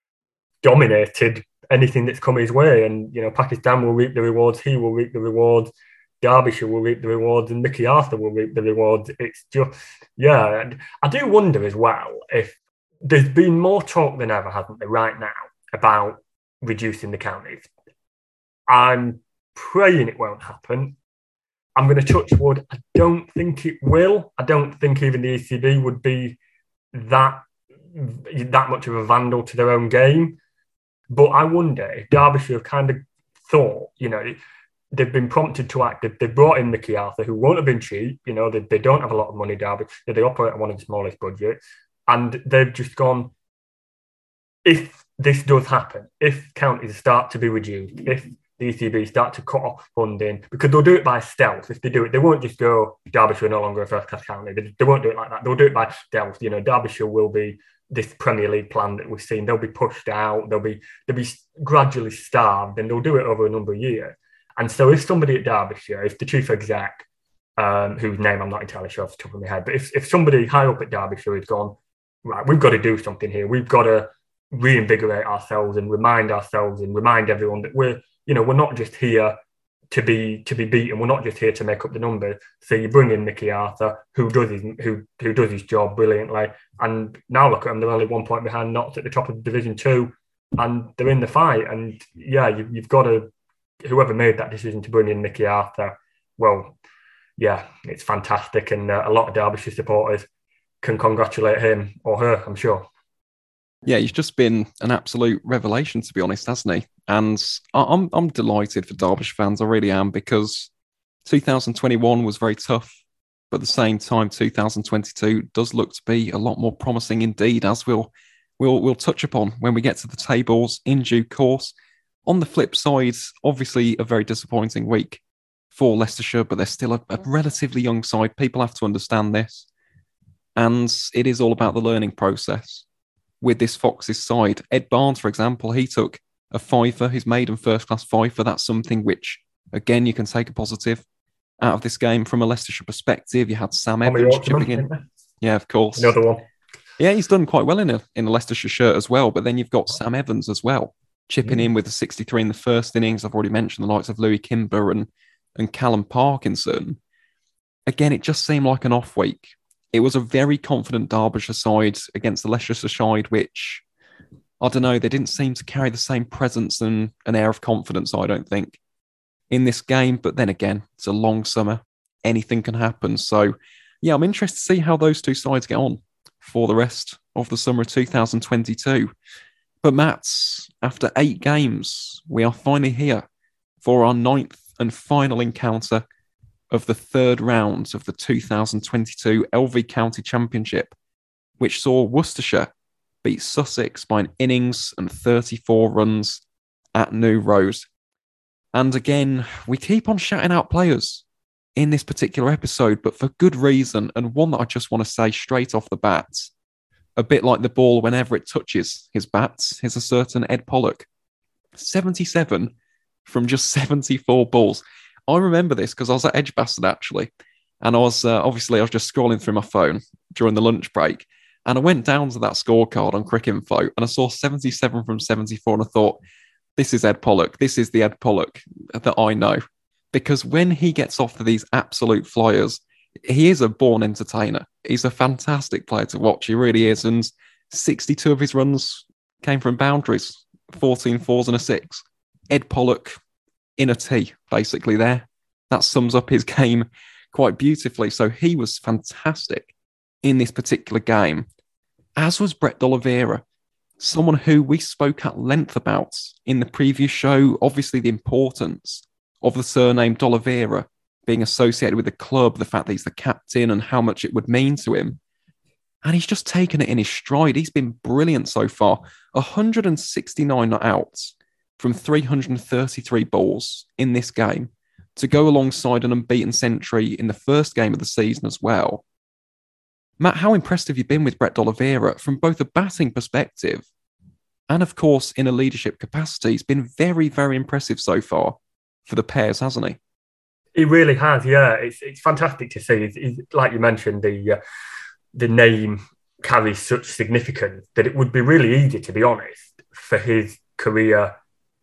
dominated anything that's come his way. And, you know, Pakistan will reap the rewards, he will reap the rewards, Derbyshire will reap the rewards, and Mickey Arthur will reap the rewards. It's just, yeah. And I do wonder as well if there's been more talk than ever, hasn't there, right now, about reducing the counties. I'm praying it won't happen. I'm going to touch wood. I don't think it will. I don't think even the E C B would be that, that much of a vandal to their own game. But I wonder if Derbyshire have kind of thought, you know, they've been prompted to act. They've brought in Mickey Arthur, who won't have been cheap. You know, they, they don't have a lot of money, Derby. They operate on one of the smallest budgets. And they've just gone, if this does happen, if counties start to be reduced, if the E C B start to cut off funding, because they'll do it by stealth. If they do it, they won't just go, Derbyshire no longer a first-class county. They, they won't do it like that. They'll do it by stealth. You know, Derbyshire will be this Premier League plan that we've seen. They'll be pushed out. They'll be they'll be gradually starved, and they'll do it over a number of years. And so if somebody at Derbyshire, if the chief exec, um, whose name I'm not entirely sure off the top of my head, but if, if somebody high up at Derbyshire has gone, right, we've got to do something here. We've got to reinvigorate ourselves and remind ourselves and remind everyone that we're, you know, we're not just here to be to be beaten. We're not just here to make up the numbers. So you bring in Mickey Arthur, who does his who who does his job brilliantly, and now look at them. They're only one point behind Notts at the top of Division Two, and they're in the fight. And yeah, you, you've got to, whoever made that decision to bring in Mickey Arthur, well, yeah, it's fantastic, and uh, a lot of Derbyshire supporters can congratulate him or her, I'm sure. Yeah, he's just been an absolute revelation, to be honest, hasn't he? And I'm I'm delighted for Derbyshire fans, I really am, because two thousand twenty-one was very tough, but at the same time, two thousand twenty-two does look to be a lot more promising indeed, as we'll we'll we'll touch upon when we get to the tables in due course. On the flip side, obviously a very disappointing week for Leicestershire, but they're still a, a relatively young side. People have to understand this. And it is all about the learning process with this Foxes side. Ed Barnes, for example, he took a fiver, his maiden first-class fiver. That's something which, again, you can take a positive out of this game from a Leicestershire perspective. You had Sam Evans chipping in. Yeah, of course. Another one. Yeah, he's done quite well in a, in a Leicestershire shirt as well. But then you've got Sam Evans as well, chipping mm. in with the sixty-three in the first innings. I've already mentioned the likes of Louis Kimber and, and Callum Parkinson. Again, it just seemed like an off week. It was a very confident Derbyshire side against the Leicestershire side, which, I don't know, they didn't seem to carry the same presence and an air of confidence, I don't think, in this game. But then again, it's a long summer. Anything can happen. So, yeah, I'm interested to see how those two sides get on for the rest of the summer of two thousand twenty-two. But Matt, after eight games, we are finally here for our ninth and final encounter of the third round of the two thousand twenty-two L V County Championship, which saw Worcestershire beat Sussex by an innings and thirty-four runs at New Road. And again, we keep on shouting out players in this particular episode, but for good reason, and one that I just want to say straight off the bat. A bit like the ball whenever it touches his bats, is a certain Ed Pollock. seventy-seven from just seventy-four balls. I remember this because I was at Edgbaston actually, and I was uh, obviously I was just scrolling through my phone during the lunch break, and I went down to that scorecard on Cricinfo, and I saw seventy-seven from seventy-four, and I thought, this is Ed Pollock. This is the Ed Pollock that I know, because when he gets off to these absolute flyers, he is a born entertainer. He's a fantastic player to watch. He really is, and sixty-two of his runs came from boundaries, fourteen fours and a six. Ed Pollock in a T, basically there. That sums up his game quite beautifully. So he was fantastic in this particular game, as was Brett D'Oliveira, someone who we spoke at length about in the previous show. Obviously, the importance of the surname D'Oliveira being associated with the club, the fact that he's the captain and how much it would mean to him. And he's just taken it in his stride. He's been brilliant so far. one hundred sixty-nine not outs from three hundred thirty-three balls in this game, to go alongside an unbeaten century in the first game of the season as well. Matt, how impressed have you been with Brett D'Oliveira from both a batting perspective and, of course, in a leadership capacity? He's been very, very impressive so far for the Pears, hasn't he? He really has, yeah. It's it's fantastic to see. He's, he's, like you mentioned, the uh, the name carries such significance that it would be really easy, to be honest, for his career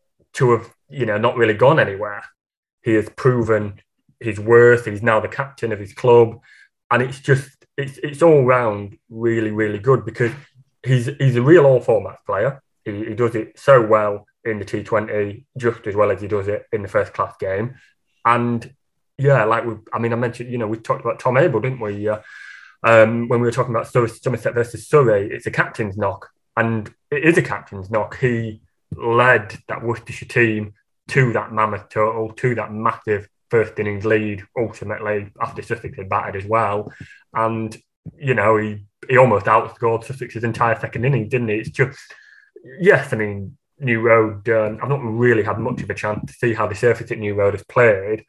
to have, you know, not really gone anywhere. He has proven his worth. He's now the captain of his club, and it's just it's it's all round really, really good, because he's he's a real all formats player. He, he does it so well in the T twenty, just as well as he does it in the first class game. And yeah, like we, I mean, I mentioned, you know, we talked about Tom Abel, didn't we? Uh, um, when we were talking about Surrey, Somerset versus Surrey, it's a captain's knock, and it is a captain's knock. He led that Worcestershire team to that mammoth total, to that massive first innings lead, ultimately, after Sussex had batted as well. And, you know, he, he almost outscored Sussex's entire second innings, didn't he? It's just, yes, I mean, New Road, um, I've not really had much of a chance to see how the surface at New Road has played.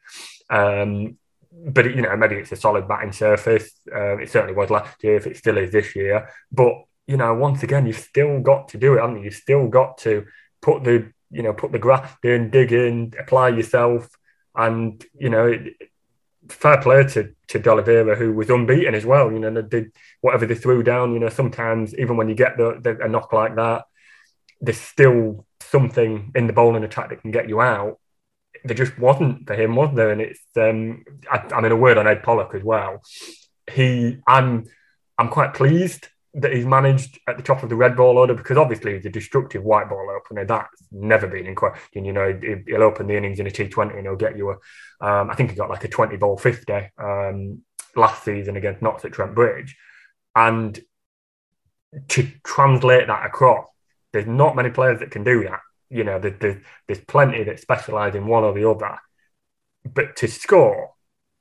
Um, but, it, you know, maybe it's a solid batting surface. Uh, it certainly was last year, if it still is this year. But, you know, once again, you've still got to do it, haven't you? You've still got to put the, you know, put the graft in, dig in, apply yourself. And, you know, it, fair play to, to D'Oliveira, who was unbeaten as well. You know, they did whatever they threw down. You know, sometimes even when you get the, the, a knock like that, there's still something in the bowling attack that can get you out. There just wasn't for him, was there? And it's, um, I, I mean, a word on Ed Pollock as well. He, I'm, I'm quite pleased that he's managed at the top of the red ball order, because obviously he's a destructive white ball opener. That's never been in question. You know, he'll open the innings in a T twenty and he'll get you a, um, I think he got like a twenty ball fifty um, last season against Notts at Trent Bridge. And to translate that across, there's not many players that can do that. You know, there's, there's plenty that specialise in one or the other. But to score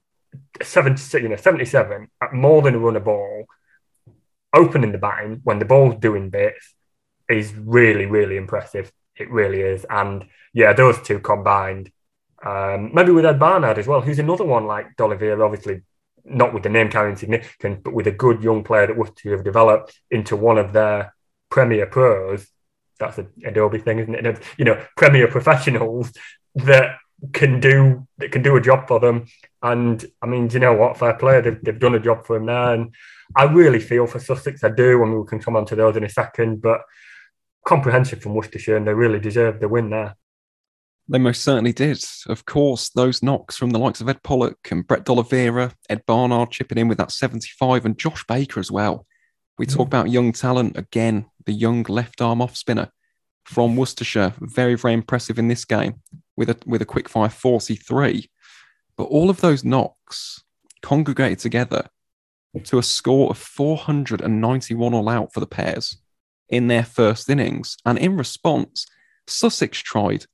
seventy, you know, seventy-seven at more than a run a ball, opening the batting when the ball's doing bits, is really, really impressive. It really is. And yeah, those two combined, um, maybe with Ed Barnard as well, who's another one like D'Oliveira, obviously not with the name carrying significance, but with a good young player that Worcester have developed into one of their premier pros. That's an Adobe thing, isn't it? You know, premier professionals that can do that can do a job for them. And I mean, do you know what? Fair play, they've, they've done a job for him now. And I really feel for Sussex. I do, and we can come on to those in a second. But comprehensive from Worcestershire, and they really deserved the win there. They most certainly did. Of course, those knocks from the likes of Ed Pollock and Brett D'Oliveira, Ed Barnard chipping in with that seventy-five, and Josh Baker as well. We mm. talk about young talent again. The young left arm off spinner from Worcestershire, very, very impressive in this game with a with a quick fire forty-three. But all of those knocks congregated together to a score of four hundred ninety-one all out for the Pears in their first innings. And in response, Sussex tried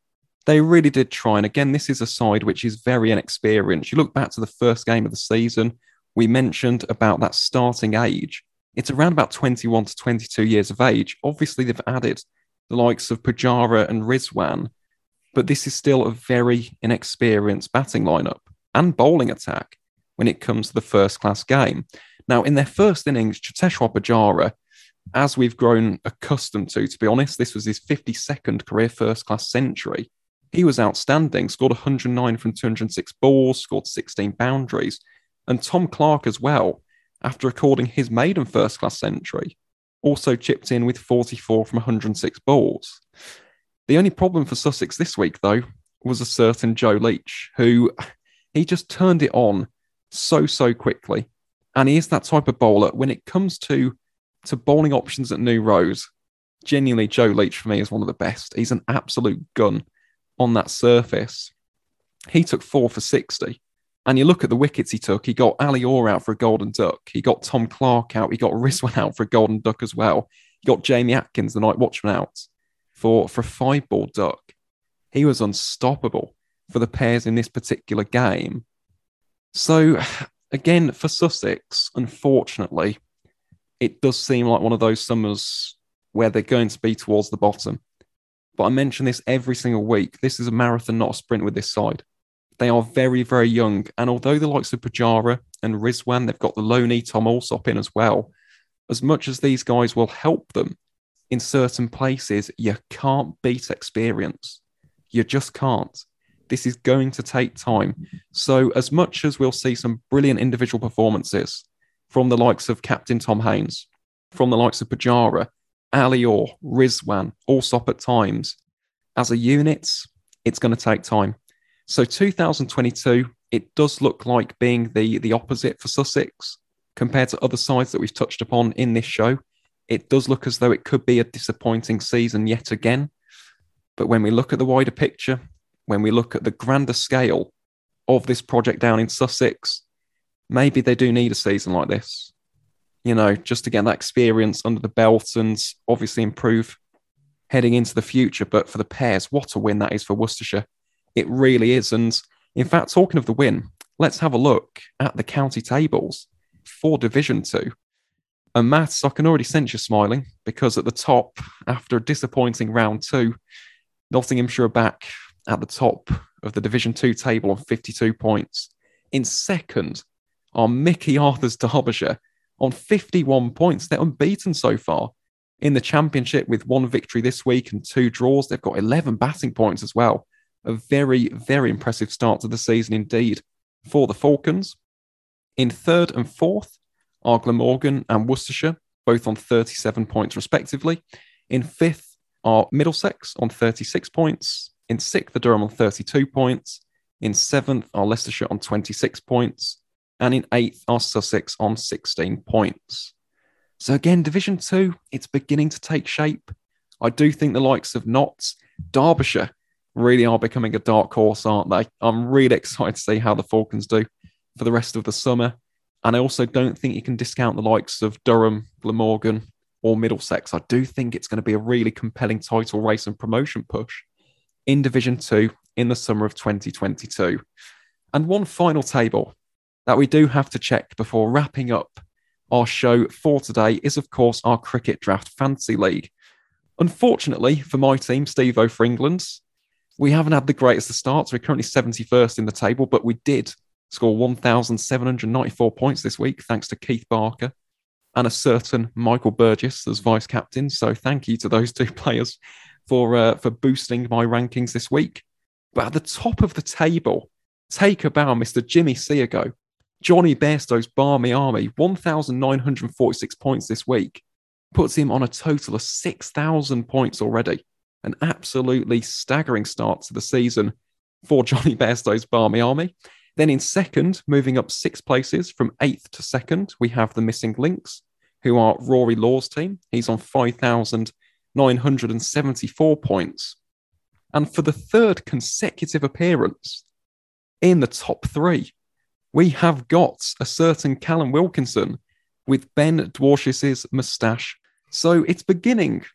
They really did try. And again, this is a side which is very inexperienced. You look back to the first game of the season, we mentioned about that starting age. It's around about twenty-one to twenty-two years of age. Obviously, they've added the likes of Pujara and Rizwan, but this is still a very inexperienced batting lineup and bowling attack when it comes to the first-class game. Now, in their first innings, Cheteshwar Pujara, as we've grown accustomed to, to be honest, this was his fifty-second career first-class century. He was outstanding, scored one hundred nine from two hundred six balls, scored sixteen boundaries. And Tom Clark as well, after recording his maiden first-class century, also chipped in with forty-four from one hundred six balls. The only problem for Sussex this week, though, was a certain Joe Leach, who he just turned it on so, so quickly. And he is that type of bowler. When it comes to, to bowling options at New Rose, genuinely, Joe Leach for me is one of the best. He's an absolute gun on that surface. He took four for sixty. And you look at the wickets he took, he got Ali Orr out for a golden duck. He got Tom Clark out. He got Rizwan out for a golden duck as well. He got Jamie Atkins, the night watchman, out for, for a five-ball duck. He was unstoppable for the pairs in this particular game. So, again, for Sussex, unfortunately, it does seem like one of those summers where they're going to be towards the bottom. But I mention this every single week. This is a marathon, not a sprint with this side. They are very, very young. And although the likes of Pujara and Rizwan, they've got the Loney Tom Alsop in as well, as much as these guys will help them in certain places, you can't beat experience. You just can't. This is going to take time. So as much as we'll see some brilliant individual performances from the likes of Captain Tom Haynes, from the likes of Pujara, Ali Orr, Rizwan, Alsop at times, as a unit, it's going to take time. So two thousand twenty-two, it does look like being the, the opposite for Sussex compared to other sides that we've touched upon in this show. It does look as though it could be a disappointing season yet again. But when we look at the wider picture, when we look at the grander scale of this project down in Sussex, maybe they do need a season like this. You know, just to get that experience under the belt and obviously improve heading into the future. But for the pairs, what a win that is for Worcestershire. It really is. And in fact, talking of the win, let's have a look at the county tables for Division two. And Matt, I can already sense you smiling because at the top, after a disappointing round two, Nottinghamshire are back at the top of the Division two table on fifty-two points. In second are Mickey Arthur's Derbyshire on fifty-one points. They're unbeaten so far in the Championship with one victory this week and two draws. They've got eleven batting points as well. A very, very impressive start to the season indeed for the Falcons. In third and fourth are Glamorgan and Worcestershire, both on thirty-seven points respectively. In fifth are Middlesex on thirty-six points. In sixth are Durham on thirty-two points. In seventh are Leicestershire on twenty-six points. And in eighth are Sussex on sixteen points. So again, Division two, it's beginning to take shape. I do think the likes of Notts, Derbyshire, really are becoming a dark horse, aren't they? I'm really excited to see how the Falcons do for the rest of the summer. And I also don't think you can discount the likes of Durham, Glamorgan or Middlesex. I do think it's going to be a really compelling title race and promotion push in Division two in the summer of twenty twenty-two. And one final table that we do have to check before wrapping up our show for today is, of course, our Cricket Draft Fantasy League. Unfortunately for my team, Steve-O for England, we haven't had the greatest of starts. We're currently seventy-first in the table, but we did score one thousand seven hundred ninety-four points this week, thanks to Keith Barker and a certain Michael Burgess as vice-captain. So thank you to those two players for uh, for boosting my rankings this week. But at the top of the table, take a bow, Mister Jimmy Seago. Johnny Bairstow's Barmy Army, one thousand nine hundred forty-six points this week, puts him on a total of six thousand points already. An absolutely staggering start to the season for Johnny Bairstow's Barmy Army. Then in second, moving up six places from eighth to second, we have the Missing Links, who are Rory Law's team. He's on five thousand nine hundred seventy-four points. And for the third consecutive appearance in the top three, we have got a certain Callum Wilkinson with Ben Dwarshis's moustache. So it's beginning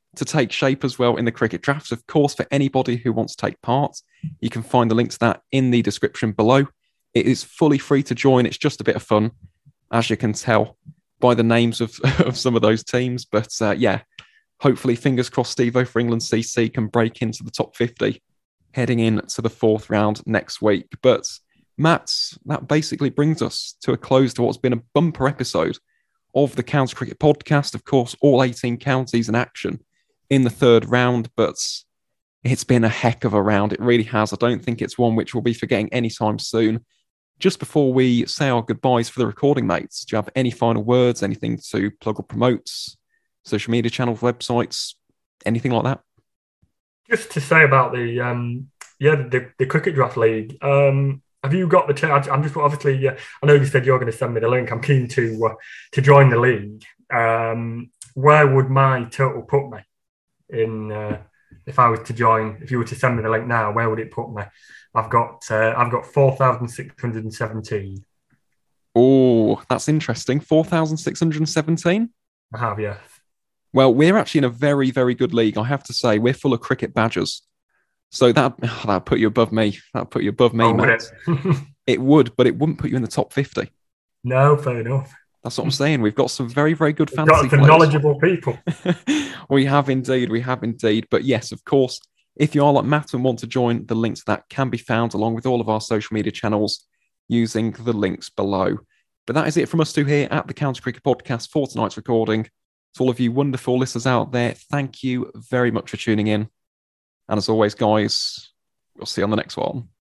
to take shape as well in the cricket draft. Of course, for anybody who wants to take part, you can find the link to that in the description below. It is fully free to join. It's just a bit of fun, as you can tell by the names of, of some of those teams. But uh, yeah, hopefully, fingers crossed, Steve-O for England C C can break into the top fifty heading in to the fourth round next week. But Matt, that basically brings us to a close to what's been a bumper episode of the County Cricket Podcast. Of course, all eighteen counties in action in the third round, but it's been a heck of a round. It really has. I don't think it's one which we'll be forgetting anytime soon. Just before we say our goodbyes for the recording, mates, do you have any final words, anything to plug or promote, social media channels, websites, anything like that? Just to say about the um, yeah the, the cricket draft league. Um, have you got the? T- I'm just obviously. Uh, I know you said you're going to send me the link. I'm keen to uh, to join the league. Um, where would my total put me in uh, if I was to join? If you were to send me the link now, where would it put me? I've got uh, I've got four thousand six hundred seventeen. Oh, that's interesting. four thousand six hundred seventeen? I have, yeah. Well, we're actually in a very, very good league, I have to say. We're full of cricket badgers. So that oh, that'd put you above me. That'd put you above me, oh, Matt. Would it? It would, but it wouldn't put you in the top fifty. No, fair enough. That's what I'm saying. We've got some very, very good We've fantasy got some players. knowledgeable people. We have indeed. We have indeed. But yes, of course, if you are like Matt and want to join, the links to that can be found along with all of our social media channels using the links below. But that is it from us two here at the County Cricket Podcast for tonight's recording. To all of you wonderful listeners out there, thank you very much for tuning in. And as always, guys, we'll see you on the next one.